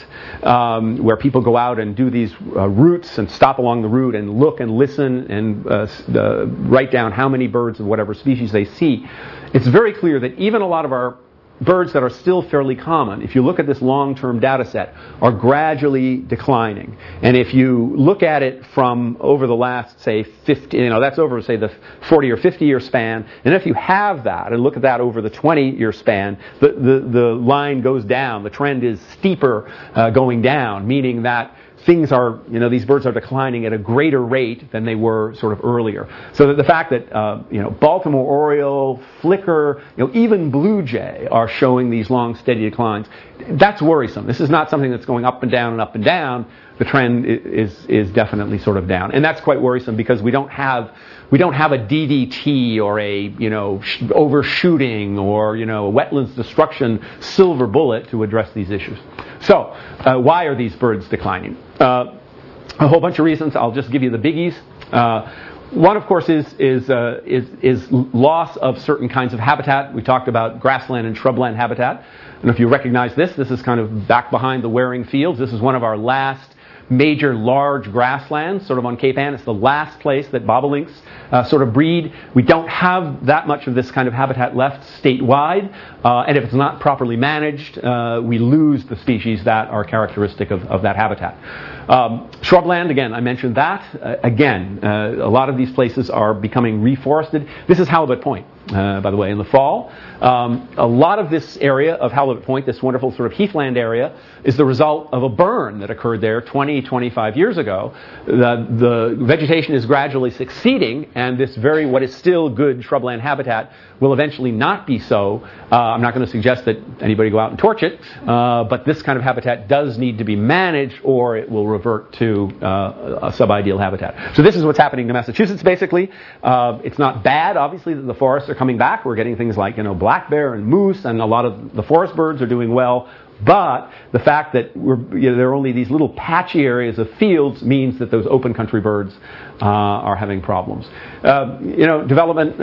where people go out and do these routes and stop along the route and look and listen and write down how many birds of whatever species they see. It's very clear that even a lot of our birds that are still fairly common, if you look at this long-term data set, are gradually declining. And if you look at it from over the last, say, 50, that's over, say, the 40 or 50-year span, and if you have that and look at that over the 20-year span, the line goes down. The trend is steeper going down, meaning that things are, these birds are declining at a greater rate than they were sort of earlier. So that the fact that, Baltimore oriole, flicker, even blue jay are showing these long, steady declines that's worrisome. This is not something that's going up and down and up and down. The trend is definitely sort of down, and that's quite worrisome because we don't have a DDT or a overshooting or a wetlands destruction silver bullet to address these issues. So why are these birds declining? A whole bunch of reasons. I'll just give you the biggies. One, of course, is loss of certain kinds of habitat. We talked about grassland and shrubland habitat. I don't know if you recognize this. This is kind of back behind the Waring Fields. This is one of our last major large grasslands, sort of on Cape Ann. It's the last place that bobolinks sort of breed. We don't have that much of this kind of habitat left statewide, and if it's not properly managed, we lose the species that are characteristic of that habitat. Shrubland, again, I mentioned that. Again, a lot of these places are becoming reforested. This is Halibut Point, by the way, in the fall. A lot of this area of Halibut Point, this wonderful sort of heathland area, is the result of a burn that occurred there 25 years ago. The vegetation is gradually succeeding, and this what is still good shrubland habitat will eventually not be so. I'm not going to suggest that anybody go out and torch it, but this kind of habitat does need to be managed, or it will revert to a subideal habitat. So this is what's happening to Massachusetts, basically. It's not bad, obviously, that the forests are coming back. We're getting things like black bear and moose, and a lot of the forest birds are doing well. But the fact that there are only these little patchy areas of fields means that those open country birds are having problems. Development,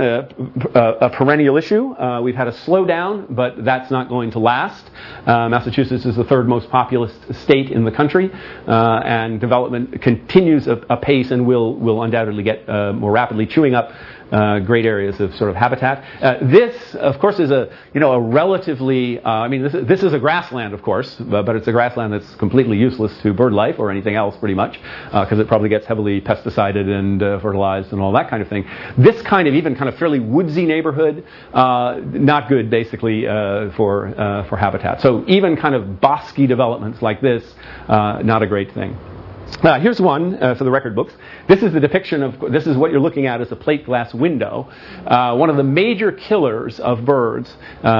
a perennial issue. We've had a slowdown, but that's not going to last. Massachusetts is the third most populous state in the country, and development continues apace and will undoubtedly get more rapidly, chewing up great areas of sort of habitat. This, of course, is a relatively. This is a grassland, of course, but it's a grassland that's completely useless to bird life or anything else, pretty much, because it probably gets heavily pesticided and fertilized and all that kind of thing. This kind of even kind of fairly woodsy neighborhood, not good, basically, for habitat. So even kind of bosky developments like this, not a great thing. Here's one for the record books. This is the depiction of, this is what you're looking at as a plate glass window. One of the major killers of birds,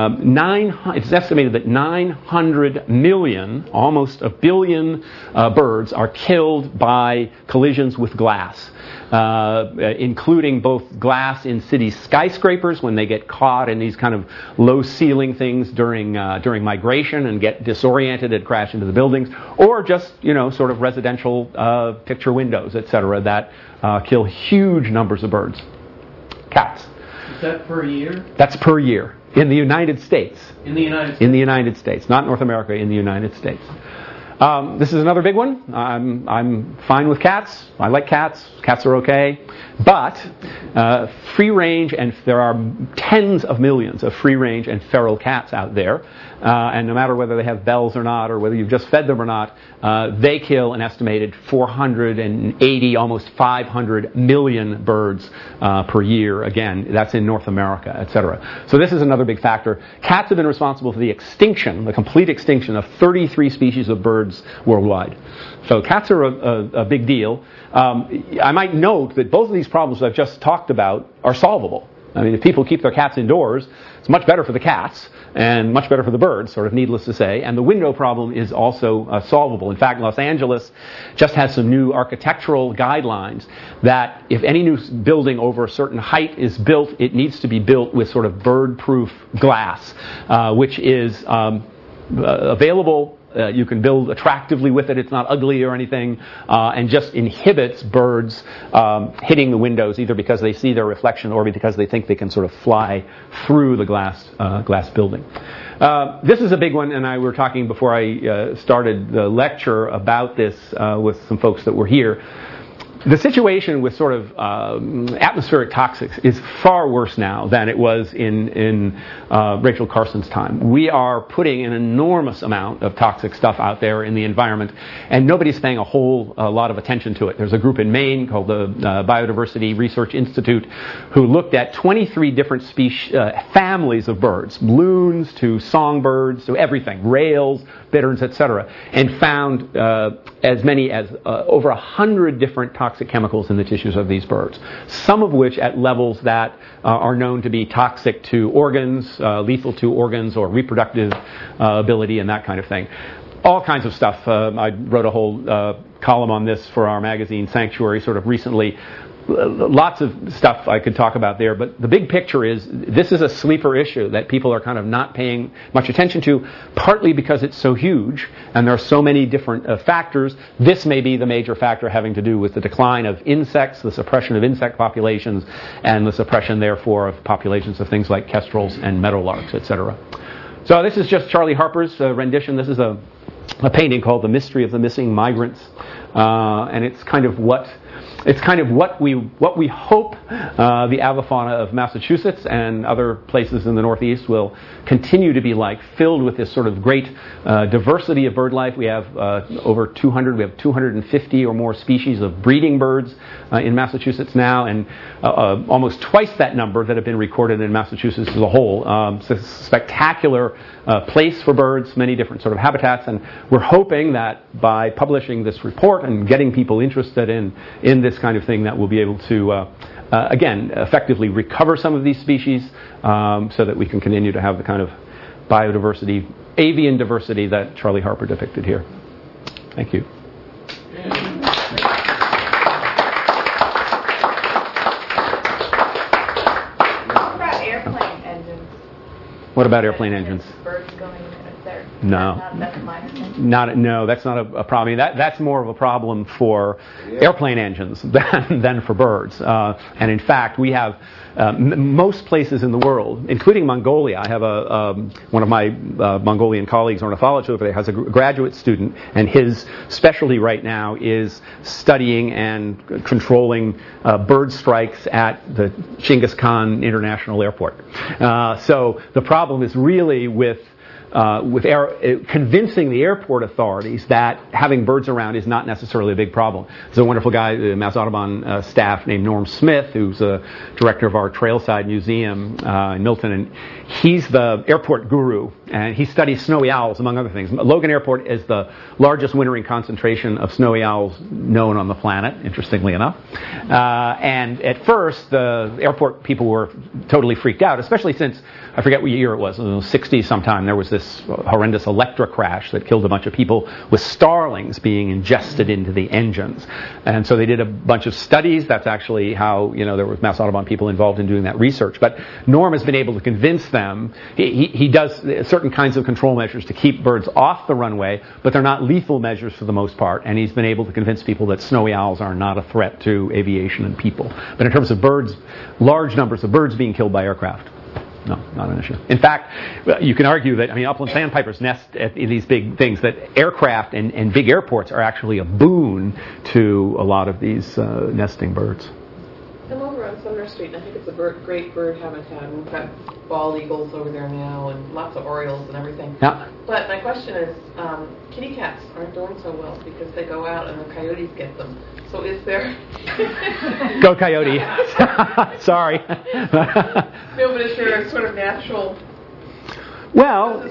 it's estimated that 900 million, almost a billion birds are killed by collisions with glass, including both glass in city skyscrapers when they get caught in these kind of low ceiling things during migration and get disoriented and crash into the buildings, or just, sort of residential picture windows, etc., that kill huge numbers of birds. Cats. Is that per year? That's per year in the United States. In the United States? In the United States, not North America, in the United States. This is another big one. I'm fine with cats. I like cats. Cats are okay. But free range, and there are tens of millions of free range and feral cats out there. And no matter whether they have bells or not, or whether you've just fed them or not, they kill an estimated 480, almost 500 million birds per year. Again, that's in North America, etc. So this is another big factor. Cats have been responsible for the complete extinction of 33 species of birds worldwide. So cats are a big deal. I might note that both of these problems I've just talked about are solvable. I mean, if people keep their cats indoors, it's much better for the cats and much better for the birds, sort of needless to say. And the window problem is also solvable. In fact, Los Angeles just has some new architectural guidelines that if any new building over a certain height is built, it needs to be built with sort of bird-proof glass, which is available. You can build attractively with it. It's not ugly or anything, and just inhibits birds hitting the windows, either because they see their reflection or because they think they can sort of fly through the glass building. This is a big one, and I were talking before I started the lecture about this with some folks that were here. The situation with sort of atmospheric toxics is far worse now than it was in Rachel Carson's time. We are putting an enormous amount of toxic stuff out there in the environment, and nobody's paying a lot of attention to it. There's a group in Maine called the Biodiversity Research Institute who looked at 23 different families of birds, loons to songbirds to everything, rails, bitterns, etc., and found as many as over 100 different toxic toxic chemicals in the tissues of these birds, some of which at levels that are known to be toxic to organs, lethal to organs or reproductive ability and that kind of thing. All kinds of stuff. I wrote a whole column on this for our magazine, Sanctuary, sort of recently. Lots of stuff I could talk about there, but the big picture is this is a sleeper issue that people are kind of not paying much attention to, partly because it's so huge and there are so many different factors. This may be the major factor having to do with the decline of insects, the suppression of insect populations, and the suppression, therefore, of populations of things like kestrels and meadowlarks, etc. So this is just Charlie Harper's rendition. This is a painting called The Mystery of the Missing Migrants, and it's kind of what we hope the avifauna of Massachusetts and other places in the Northeast will continue to be like, filled with this sort of great diversity of bird life. We have over 200, we have 250 or more species of breeding birds in Massachusetts now, and almost twice that number that have been recorded in Massachusetts as a whole. It's a spectacular place for birds, many different sort of habitats, and we're hoping that by publishing this report and getting people interested in this kind of thing, that we'll be able to again effectively recover some of these species so that we can continue to have the kind of biodiversity, avian diversity that Charlie Harper depicted here. Thank you. What about airplane engines? Birds going up there? No. That's not a problem. That's more of a problem for airplane engines than for birds. And in fact, we have most places in the world, including Mongolia. I have one of my Mongolian colleagues, ornithologist over there, has a graduate student, and his specialty right now is studying and controlling bird strikes at the Genghis Khan International Airport. So the problem is really with convincing the airport authorities that having birds around is not necessarily a big problem. There's a wonderful guy, the Mass Audubon staff, named Norm Smith, who's a director of our Trailside Museum in Milton, and he's the airport guru, and he studies snowy owls, among other things. Logan Airport is the largest wintering concentration of snowy owls known on the planet, interestingly enough. And at first, the airport people were totally freaked out, especially since, I forget what year it was 60s sometime, there was this horrendous Electra crash that killed a bunch of people with starlings being ingested into the engines. And so they did a bunch of studies. That's actually how, there was Mass Audubon people involved in doing that research. But Norm has been able to convince them. He does certain kinds of control measures to keep birds off the runway, but they're not lethal measures for the most part. And he's been able to convince people that snowy owls are not a threat to aviation and people. But in terms of birds, large numbers of birds being killed by aircraft, no, not an issue. In fact, you can argue that, upland sandpipers nest in these big things, that aircraft and big airports are actually a boon to a lot of these nesting birds. I'm over on Sumner Street, and I think it's a great bird habitat. And we've got bald eagles over there now, and lots of orioles and everything. Yeah. But my question is, kitty cats aren't doing so well because they go out and the coyotes get them. So is there... Go coyote. Sorry. No, but is there a sort of natural... Well,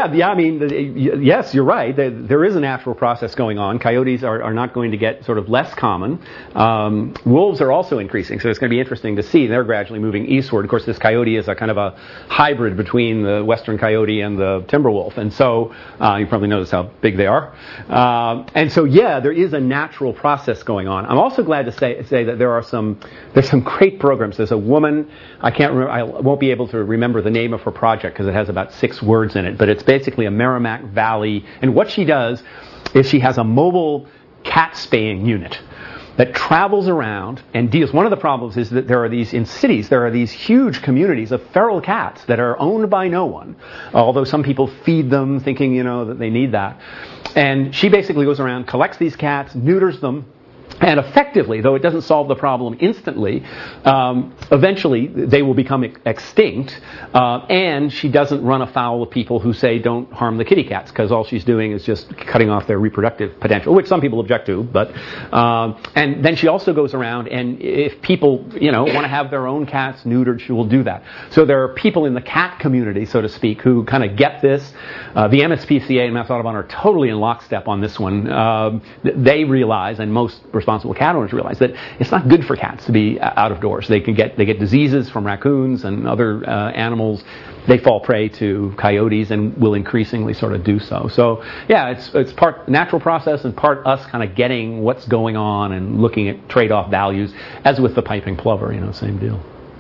yes, you're right. There is a natural process going on. Coyotes are not going to get sort of less common. Wolves are also increasing, so it's going to be interesting to see. They're gradually moving eastward. Of course, this coyote is a kind of a hybrid between the western coyote and the timber wolf, and so you probably notice how big they are. And so, there is a natural process going on. I'm also glad to say that there's some great programs. There's a woman, I won't be able to remember the name of her project because it has about 6 words in it, but it's basically a Merrimack Valley, and what she does is she has a mobile cat spaying unit that travels around and deals. One of the problems is that in cities, there are these huge communities of feral cats that are owned by no one, although some people feed them thinking, that they need that. And she basically goes around, collects these cats, neuters them, and effectively, though it doesn't solve the problem instantly, eventually they will become extinct, and she doesn't run afoul of people who say don't harm the kitty cats, because all she's doing is just cutting off their reproductive potential, which some people object to. But and then she also goes around, and if people want to have their own cats neutered, she will do that. So there are people in the cat community, so to speak, who kind of get this. The MSPCA and Mass Audubon are totally in lockstep on this one. They realize, and most responsible cat owners realize that it's not good for cats to be out of doors. They get diseases from raccoons and other animals. They fall prey to coyotes and will increasingly sort of do so. So yeah, it's part natural process and part us kind of getting what's going on and looking at trade-off values, as with the piping plover, same deal.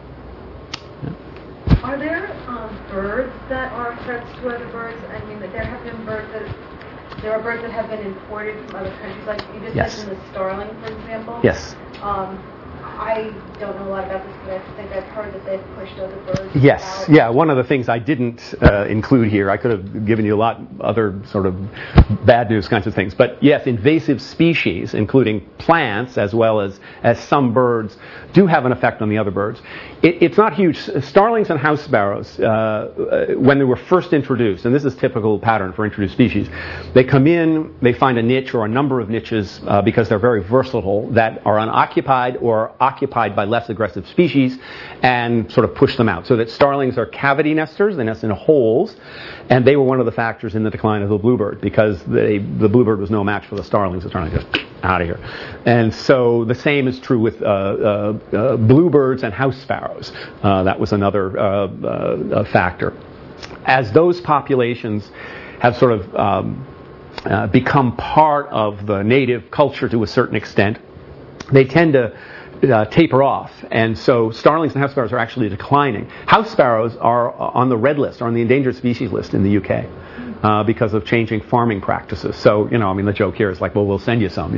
Yeah. Are there birds that are threats to other birds? I mean, there have been there are birds that have been imported from other countries, like you just mentioned the starling, for example. Yes. I don't know a lot about this, but I think I've heard that they've pushed other birds Yes. out. Yeah, one of the things I didn't include here, I could have given you a lot other sort of bad news kinds of things. But yes, invasive species, including plants as well as some birds, do have an effect on the other birds. It's not huge. Starlings and house sparrows, when they were first introduced, and this is typical pattern for introduced species, they come in, they find a niche or a number of niches because they're very versatile that are unoccupied or occupied by less aggressive species, and sort of push them out. So that starlings are cavity nesters, they nest in holes, and they were one of the factors in the decline of the bluebird because the bluebird was no match for the starlings. The starlings just out of here. And so the same is true with bluebirds and house sparrows. That was another factor. As those populations have sort of become part of the native culture to a certain extent, they tend to taper off, and so starlings and house sparrows are actually declining. House sparrows are on the red list, or on the endangered species list in the UK, because of changing farming practices. So, the joke here is like, well, we'll send you some,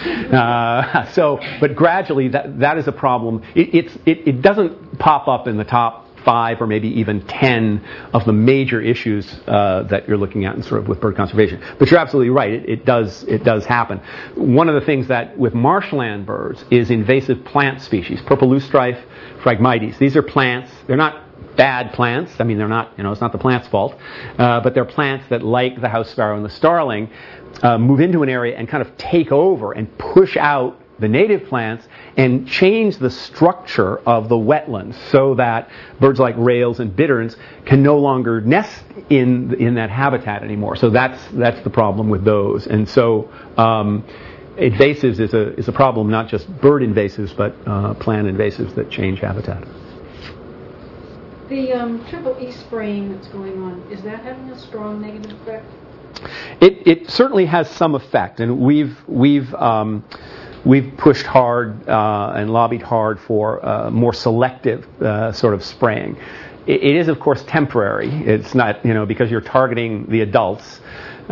but gradually that is a problem. It doesn't pop up in the top 5 or maybe even 10 of the major issues that you're looking at in sort of with bird conservation. But you're absolutely right. It does happen. One of the things that with marshland birds is invasive plant species, purple loosestrife, Phragmites. These are plants. They're not bad plants. I mean, they're not. It's not the plant's fault. But they're plants that, like the house sparrow and the starling, move into an area and kind of take over and push out the native plants and change the structure of the wetlands so that birds like rails and bitterns can no longer nest in that habitat anymore. So that's the problem with those. And so invasives is a problem, not just bird invasives, but plant invasives that change habitat. The triple E spraying that's going on, is that having a strong negative effect? It certainly has some effect, and we've pushed hard and lobbied hard for more selective sort of spraying. It is, of course, temporary. It's not, because you're targeting the adults.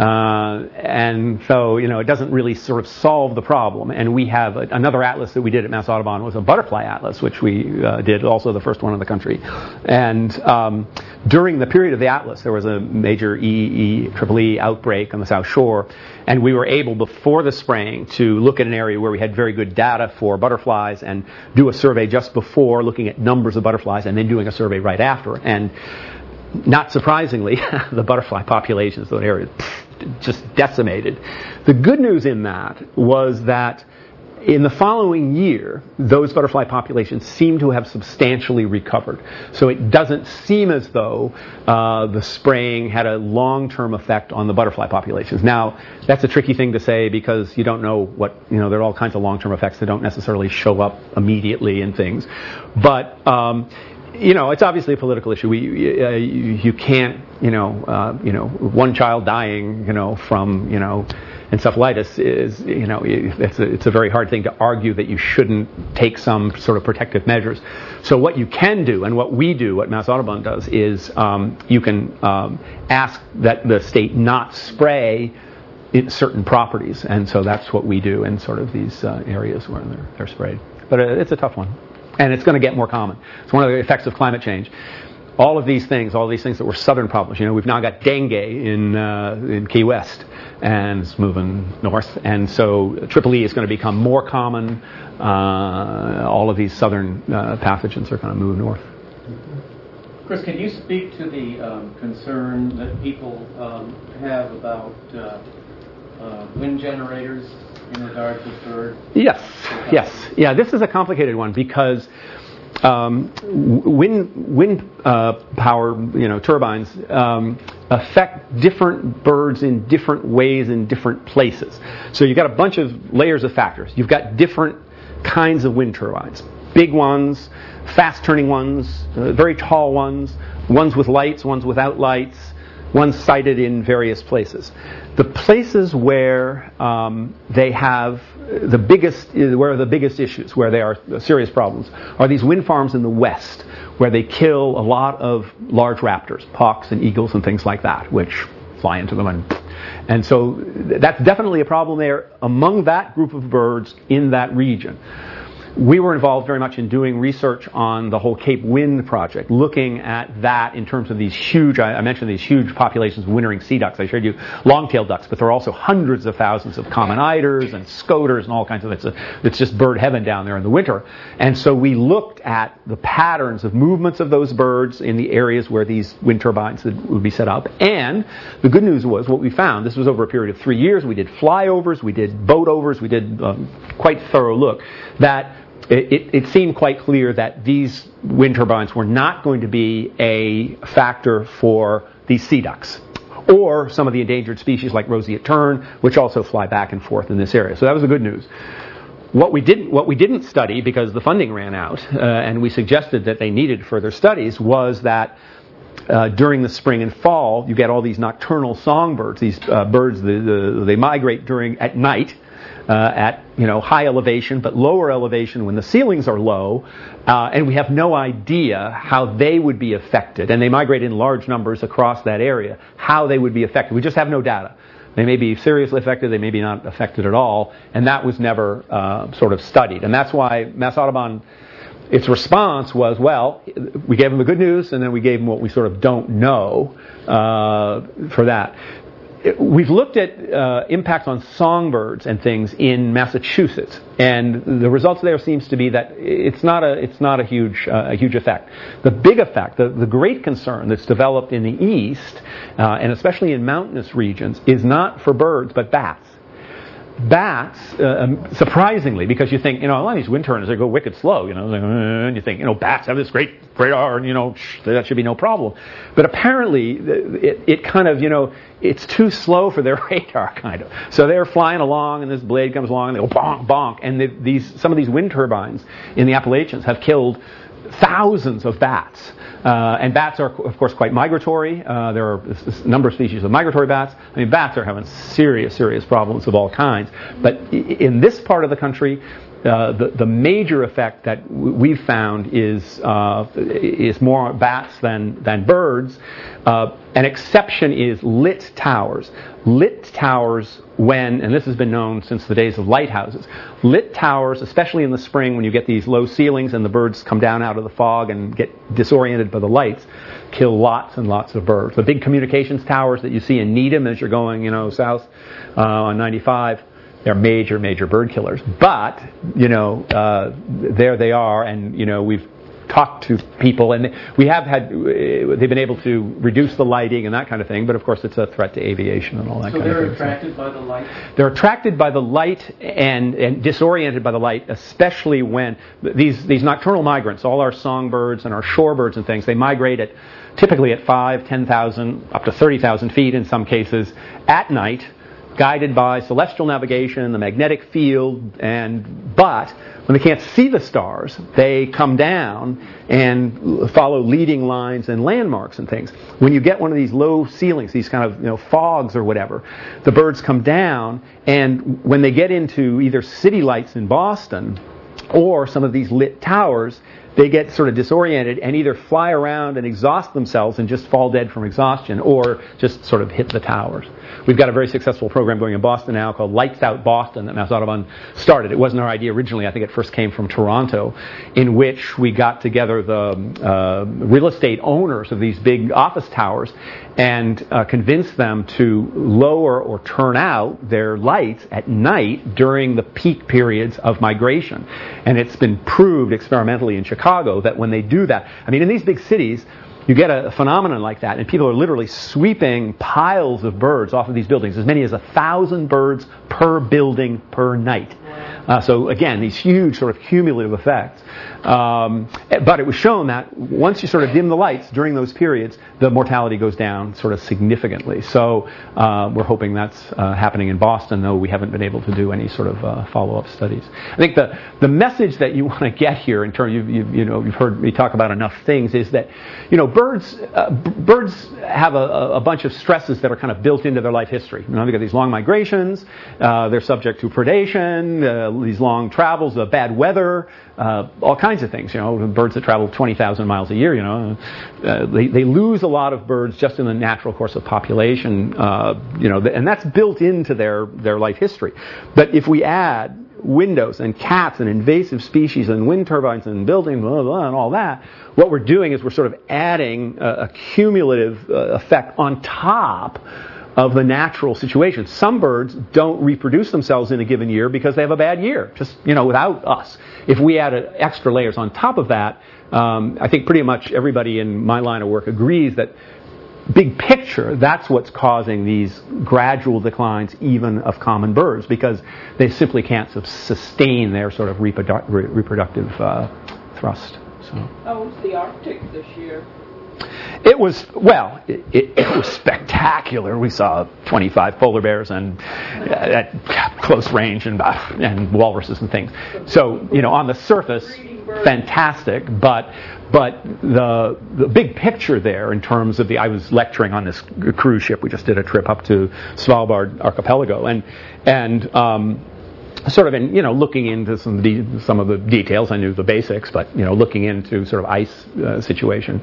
And so, it doesn't really sort of solve the problem. And we have another atlas that we did at Mass Audubon was a butterfly atlas, which we did, also the first one in the country. And during the period of the atlas, there was a major triple E outbreak on the South Shore. And we were able, before the spraying, to look at an area where we had very good data for butterflies and do a survey just before, looking at numbers of butterflies, and then doing a survey right after. And not surprisingly, the butterfly populations of that area just decimated. The good news in that was that in the following year, those butterfly populations seem to have substantially recovered. So it doesn't seem as though the spraying had a long-term effect on the butterfly populations. Now, that's a tricky thing to say because you don't know what, there are all kinds of long-term effects that don't necessarily show up immediately in things. But it's obviously a political issue. You can't, one child dying, from, encephalitis is, it's a very hard thing to argue that you shouldn't take some sort of protective measures. So what you can do, and what we do, what Mass Audubon does, is you can ask that the state not spray in certain properties, and so that's what we do in sort of these areas where they're sprayed. But it's a tough one. And it's going to get more common. It's one of the effects of climate change. All of these things that were southern problems. We've now got dengue in Key West, and it's moving north. And so triple E is going to become more common. All of these southern pathogens are going to move north. Chris, can you speak to the concern that people have about wind generators in regard to birds? Yes. Yeah, this is a complicated one because wind power, turbines affect different birds in different ways in different places. So you've got a bunch of layers of factors. You've got different kinds of wind turbines. Big ones, fast-turning ones, very tall ones with lights, ones without lights, ones sited in various places. The places where they have the biggest issues, where they are serious problems, are these wind farms in the west, where they kill a lot of large raptors, hawks and eagles and things like that, which fly into them. And so that's definitely a problem there among that group of birds in that region. We were involved very much in doing research on the whole Cape Wind project, looking at that in terms of these huge, I mentioned these huge populations of wintering sea ducks. I showed you long-tailed ducks, but there are also hundreds of thousands of common eiders and scoters and all kinds of, it's just bird heaven down there in the winter. And so we looked at the patterns of movements of those birds in the areas where these wind turbines would be set up. And the good news was what we found, this was over a period of 3 years, we did flyovers, we did boat overs, we did quite thorough look, that it seemed quite clear that these wind turbines were not going to be a factor for these sea ducks, or some of the endangered species like roseate tern, which also fly back and forth in this area. So that was the good news. What we didn't study, because the funding ran out, and we suggested that they needed further studies, was that during the spring and fall, you get all these nocturnal songbirds. These birds, they migrate at night. At high elevation, but lower elevation when the ceilings are low, and we have no idea how they would be affected. And they migrate in large numbers across that area. How they would be affected, we just have no data. They may be seriously affected, they may be not affected at all, and that was never sort of studied. And that's why Mass Audubon, its response was, well, we gave them the good news, and then we gave them what we sort of don't know for that. We've looked at impacts on songbirds and things in Massachusetts, and the results there seems to be that it's not a huge effect. The big effect, the great concern that's developed in the east, and especially in mountainous regions, is not for birds but bats. Bats, surprisingly, because you think, a lot of these wind turbines, they go wicked slow, and you think, bats have this great radar, and, that should be no problem. But apparently, it kind of, it's too slow for their radar, kind of. So they're flying along, and this blade comes along, and they go bonk, bonk, and some of these wind turbines in the Appalachians have killed thousands of bats. And bats are, of course, quite migratory. There are a number of species of migratory bats. Bats are having serious problems of all kinds. But in this part of the country, the major effect that we've found is more bats than birds. An exception is lit towers. Lit towers, and this has been known since the days of lighthouses, lit towers, especially in the spring when you get these low ceilings and the birds come down out of the fog and get disoriented by the lights, kill lots and lots of birds. The big communications towers that you see in Needham as you're going, south on 95, they're major bird killers. But, there they are, and, we've talked to people, and they've been able to reduce the lighting and that kind of thing, but of course it's a threat to aviation and all that kind of thing. So they're attracted by the light? They're attracted by the light and disoriented by the light, especially when these nocturnal migrants, all our songbirds and our shorebirds and things, they migrate typically at 5,000, 10,000, up to 30,000 feet in some cases, at night, guided by celestial navigation, the magnetic field, but when they can't see the stars, they come down and follow leading lines and landmarks and things. When you get one of these low ceilings, these kind of fogs or whatever, the birds come down, and when they get into either city lights in Boston or some of these lit towers, they get sort of disoriented and either fly around and exhaust themselves and just fall dead from exhaustion, or just sort of hit the towers. We've got a very successful program going in Boston now called Lights Out Boston that Mass Audubon started. It wasn't our idea originally. I think it first came from Toronto, in which we got together the real estate owners of these big office towers and convinced them to lower or turn out their lights at night during the peak periods of migration. And it's been proved experimentally in Chicago that when they do that, in these big cities, you get a phenomenon like that, and people are literally sweeping piles of birds off of these buildings, as many as 1,000 birds per building per night. So again, these huge sort of cumulative effects. But it was shown that once you sort of dim the lights during those periods, the mortality goes down sort of significantly. So we're hoping that's happening in Boston, though we haven't been able to do any sort of follow-up studies. I think the message that you want to get here, in terms you've heard me talk about enough things, is that birds have a bunch of stresses that are kind of built into their life history. They've got these long migrations, they're subject to predation, these long travels, bad weather, all kinds of things. Birds that travel 20,000 miles a year, they lose a lot of birds just in the natural course of population, and that's built into their life history. But if we add windows and cats and invasive species and wind turbines and building blah, blah, and all that, what we're doing is we're sort of adding a cumulative effect on top of the natural situation. Some birds don't reproduce themselves in a given year because they have a bad year, just without us. If we add extra layers on top of that, I think pretty much everybody in my line of work agrees that big picture, that's what's causing these gradual declines even of common birds, because they simply can't sustain their sort of reproductive thrust. So. How was the Arctic this year? It was spectacular. We saw 25 polar bears and at close range and walruses and things. So on the surface, fantastic. But the big picture there, in terms of I was lecturing on this cruise ship. We just did a trip up to Svalbard archipelago and sort of in looking into some of the details. I knew the basics, but looking into sort of ice situation.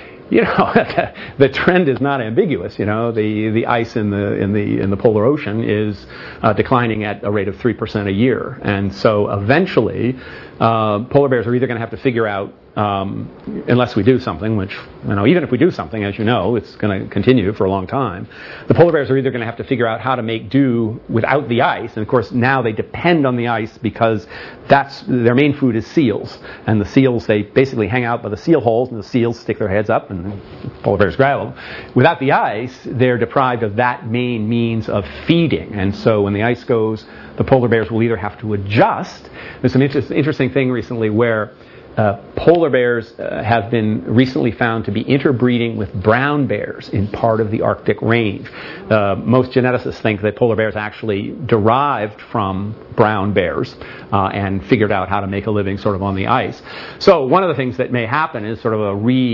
The trend is not ambiguous. The ice in the polar ocean is declining at a rate of 3% a year, and so eventually polar bears are either going to have to figure out, unless we do something, which even if we do something, as you know, it's going to continue for a long time. The polar bears are either going to have to figure out how to make do without the ice, and of course now they depend on the ice because their main food is seals, and the seals, they basically hang out by the seal holes, and the seals stick their heads up, and the polar bears grab them. Without the ice, they're deprived of that main means of feeding, and so when the ice goes, the polar bears will either have to adjust. There's some interesting thing recently where polar bears have been recently found to be interbreeding with brown bears in part of the Arctic range. Most geneticists think that polar bears actually derived from brown bears and figured out how to make a living sort of on the ice. So one of the things that may happen is sort of a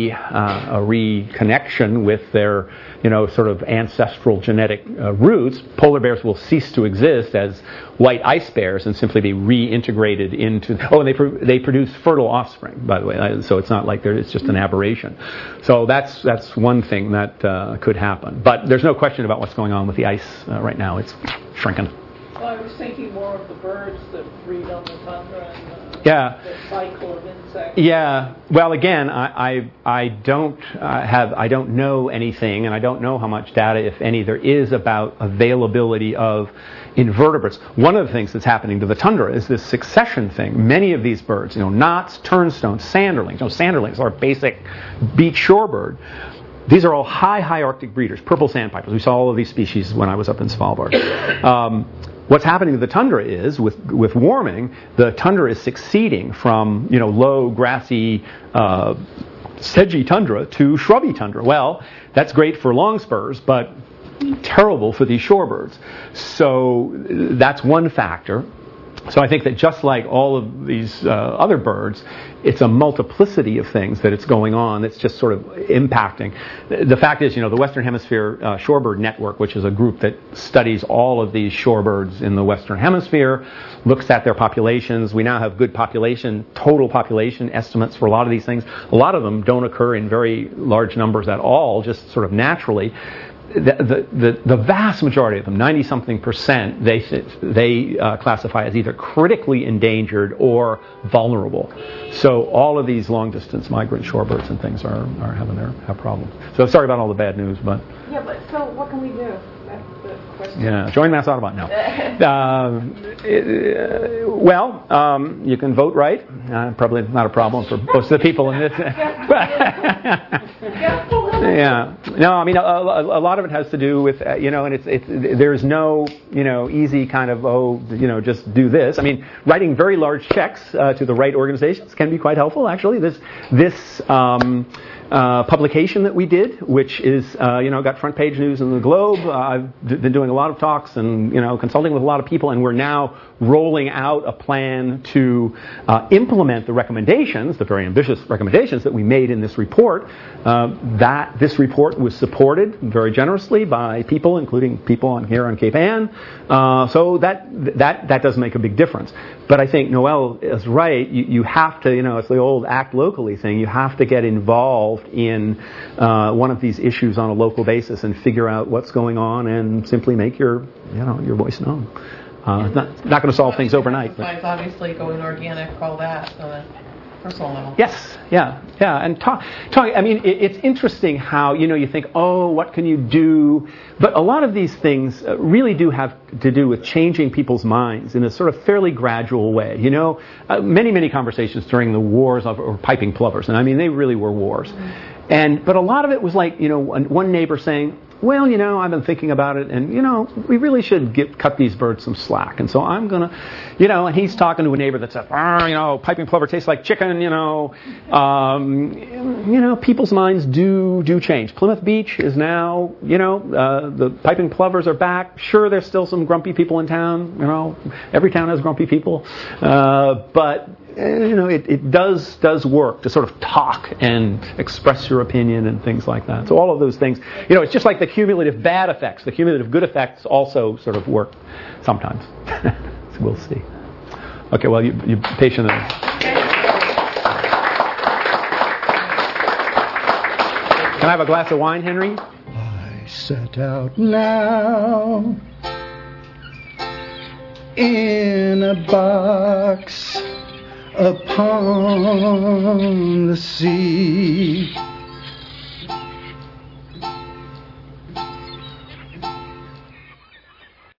reconnection with their sort of ancestral genetic roots. Polar bears will cease to exist as white ice bears and simply be reintegrated into. And they produce fertile offspring, by the way. So it's not like it's just an aberration. So that's one thing that could happen. But there's no question about what's going on with the ice right now. It's shrinking. Well, I was thinking more of the birds that breed on the tundra and the cycle of insects. Yeah. Well, again, I don't know anything, and I don't know how much data, if any, there is about availability of invertebrates. One of the things that's happening to the tundra is this succession thing. Many of these birds, knots, turnstones, sanderlings. Sanderlings are a basic beach shorebird. These are all high Arctic breeders, purple sandpipers. We saw all of these species when I was up in Svalbard. What's happening to the tundra is, with warming, the tundra is succeeding from low, grassy, sedgy tundra to shrubby tundra. Well, that's great for longspurs, but terrible for these shorebirds. So that's one factor. So I think that just like all of these other birds, it's a multiplicity of things that it's going on that's just sort of impacting. The fact is, the Western Hemisphere Shorebird Network, which is a group that studies all of these shorebirds in the Western Hemisphere, looks at their populations. We now have good total population estimates for a lot of these things. A lot of them don't occur in very large numbers at all, just sort of naturally. The vast majority of them, 90-something%, they classify as either critically endangered or vulnerable. So all of these long-distance migrant shorebirds and things have problems. So sorry about all the bad news, but so what can we do? That's the question. Yeah, join Mass Audubon. No. You can vote right. Probably not a problem for most of the people in this. Yeah. No, I mean, a lot of it has to do with, and there's no, easy kind of, just do this. I mean, writing very large checks to the right organizations can be quite helpful, actually. This publication that we did, which is, got front page news in the Globe. I've been doing a lot of talks and, consulting with a lot of people, and we're now rolling out a plan to implement the recommendations, the very ambitious recommendations that we made in this report. This report was supported very generously by people, including people here on Cape Ann. So that does make a big difference. But I think Noel is right. You have to, it's the old act locally thing. You have to get involved in one of these issues on a local basis and figure out what's going on and simply make your voice known. It's not going to solve things overnight. Besides, obviously, going organic, all that on a personal level. Yes, yeah, and talk. I mean, it's interesting how you think, oh, what can you do? But a lot of these things really do have to do with changing people's minds in a sort of fairly gradual way. Many conversations during the wars over piping plovers, and I mean, they really were wars. But a lot of it was like, one neighbor saying, well, I've been thinking about it, and, we really should cut these birds some slack. And so I'm going to, and he's talking to a neighbor that said, piping plover tastes like chicken, people's minds do change. Plymouth Beach is now, the piping plovers are back. Sure, there's still some grumpy people in town, every town has grumpy people. But it does work to sort of talk and express your opinion and things like that. So all of those things, it's just like the cumulative bad effects. The cumulative good effects also sort of work sometimes. So we'll see. Okay, well, you patient. Can I have a glass of wine, Henry? I set out now in a box upon the sea.